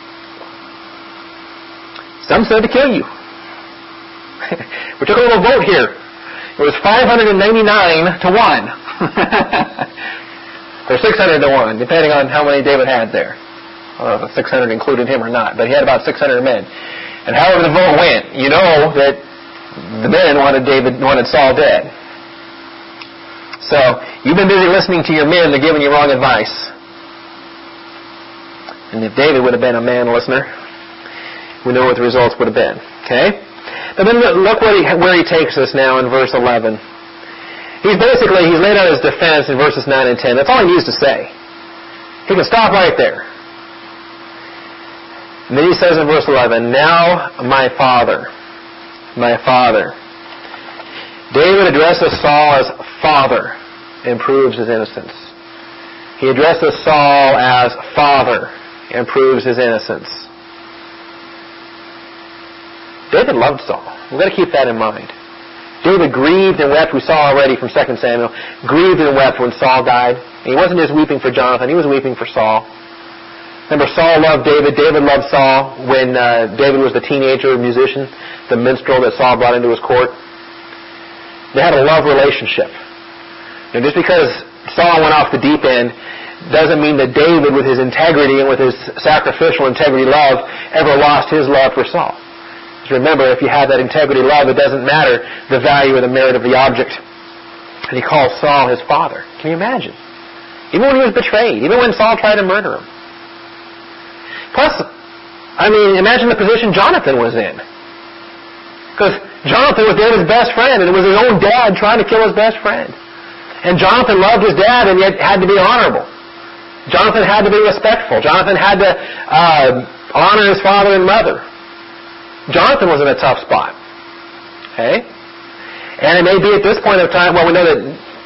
Some said to kill you. We took a little vote here. It was 599 to 1. Or 600 to 1, depending on how many David had there. I don't know if 600 included him or not, but he had about 600 men. And however the vote went, you know that the men wanted Saul dead. So, you've been busy listening to your men, they're giving you wrong advice. And if David would have been a man listener, we know what the results would have been. Okay? But then look where he takes us now in verse 11. He's laid out his defense in verses 9 and 10. That's all he needs to say. He can stop right there. And then he says in verse 11, now my Father, David addresses Saul as father and proves his innocence. He addresses Saul as father and proves his innocence. David loved Saul. We've got to keep that in mind. David grieved and wept, we saw already from 2 Samuel, grieved and wept when Saul died. And he wasn't just weeping for Jonathan, he was weeping for Saul. Remember, Saul loved David. David loved Saul when David was the teenager musician, the minstrel that Saul brought into his court. They had a love relationship. And just because Saul went off the deep end doesn't mean that David, with his integrity and with his sacrificial integrity love, ever lost his love for Saul. Just remember, if you have that integrity love, it doesn't matter the value or the merit of the object. And he calls Saul his father. Can you imagine? Even when he was betrayed, even when Saul tried to murder him. Plus, imagine the position Jonathan was in. Because Jonathan was David's best friend, and it was his own dad trying to kill his best friend. And Jonathan loved his dad and yet had to be honorable. Jonathan had to be respectful. Jonathan had to honor his father and mother. Jonathan was in a tough spot. Okay? And it may be at this point of time, well, we know that,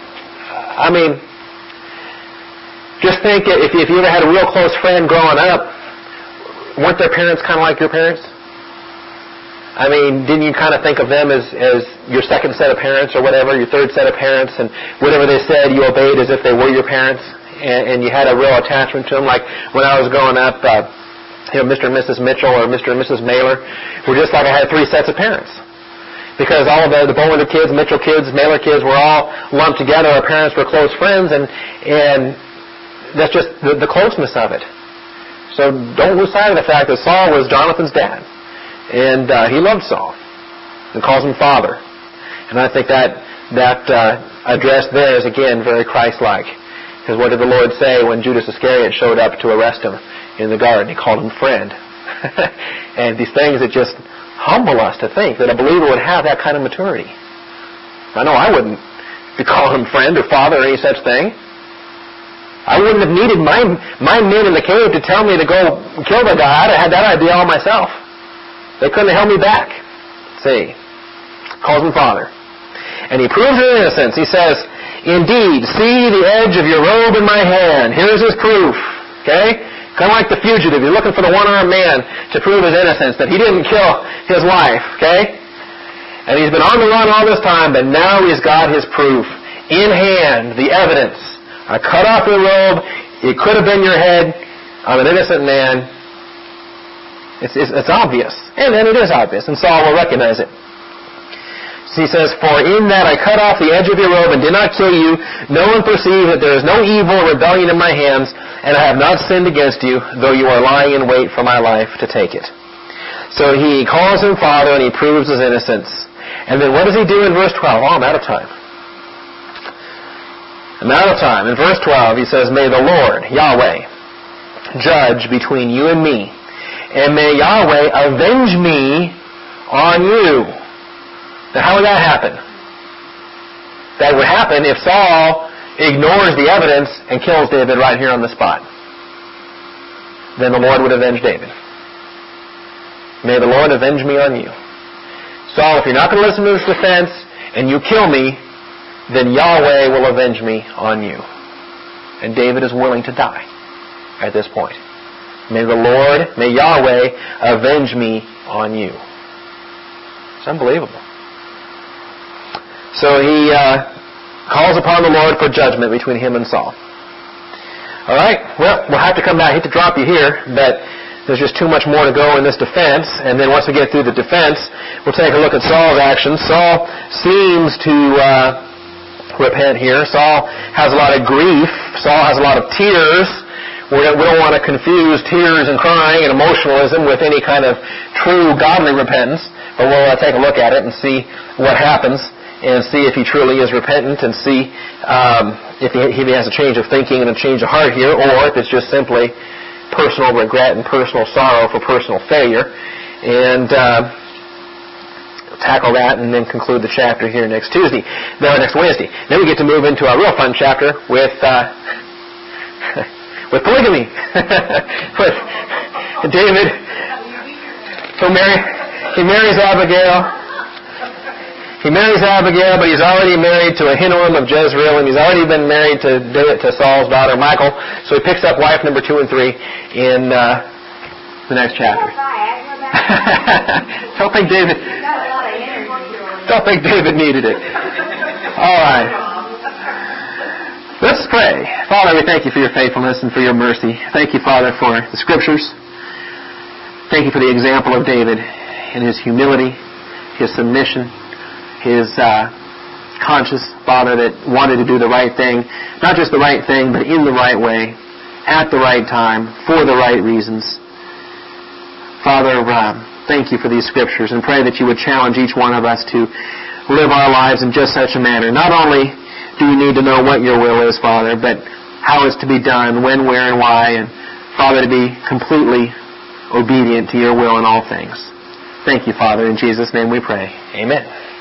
just think if you ever had a real close friend growing up, weren't their parents kind of like your parents? Didn't you kind of think of them as your second set of parents or whatever, your third set of parents, and whatever they said you obeyed as if they were your parents, and you had a real attachment to them? Like when I was growing up, Mr. and Mrs. Mitchell or Mr. and Mrs. Mailer were just like I had three sets of parents. Because all of the Bowman kids, Mitchell kids, Mailer kids were all lumped together. Our parents were close friends, and that's just the closeness of it. So don't lose sight of the fact that Saul was Jonathan's dad. And he loved Saul and calls him father. And I think that address there is, again, very Christ-like. Because what did the Lord say when Judas Iscariot showed up to arrest him in the garden? He called him friend. And these things that just humble us to think that a believer would have that kind of maturity. I know I wouldn't be calling him friend or father or any such thing. I wouldn't have needed my men in the cave to tell me to go kill the guy. I'd have had that idea all myself. They couldn't have held me back. See, calls him father. And he proves his innocence. He says, indeed, see the edge of your robe in my hand. Here's his proof. Okay? Kind of like the fugitive. He's looking for the one-armed man to prove his innocence, that he didn't kill his wife. Okay? And he's been on the run all this time, but now he's got his proof. In hand, the evidence. I cut off your robe. It could have been your head. I'm an innocent man. It's obvious. And then it is obvious. And Saul will recognize it. So he says, for in that I cut off the edge of your robe and did not kill you, no one perceived that there is no evil or rebellion in my hands, and I have not sinned against you, though you are lying in wait for my life to take it. So he calls him father and he proves his innocence. And then what does he do in verse 12? Oh, I'm out of time. I'm out of time. In verse 12 he says, may the Lord, Yahweh, judge between you and me, and may Yahweh avenge me on you. Now, how would that happen? That would happen if Saul ignores the evidence and kills David right here on the spot. Then the Lord would avenge David. May the Lord avenge me on you. Saul, if you're not going to listen to this defense and you kill me, then Yahweh will avenge me on you. And David is willing to die at this point. May Yahweh avenge me on you. It's unbelievable. So he calls upon the Lord for judgment between him and Saul. All right? Well, we'll have to come back. I hate to drop you here, but there's just too much more to go in this defense. And then once we get through the defense, we'll take a look at Saul's actions. Saul seems to repent here. Saul has a lot of grief. Saul has a lot of tears. We don't want to confuse tears and crying and emotionalism with any kind of true godly repentance. But we'll take a look at it and see what happens and see if he truly is repentant and see if he has a change of thinking and a change of heart here, or if it's just simply personal regret and personal sorrow for personal failure. And tackle that and then conclude the chapter here next Wednesday. Then we get to move into our real fun chapter with polygamy. With David, he marries Abigail. He marries Abigail, but he's already married to Ahinoam of Jezreel, and he's already been married to Saul's daughter, Michal. So he picks up wife number 2 and 3 in the next chapter. Don't think David needed it. All right. Let's pray. Father, we thank you for your faithfulness and for your mercy. Thank you, Father, for the Scriptures. Thank you for the example of David and his humility, his submission, his conscience, Father, that wanted to do the right thing. Not just the right thing, but in the right way, at the right time, for the right reasons. Father, thank you for these Scriptures, and pray that you would challenge each one of us to live our lives in just such a manner. Not only do we need to know what your will is, Father, but how it's to be done, when, where, and why, and, Father, to be completely obedient to your will in all things. Thank you, Father. In Jesus' name we pray. Amen.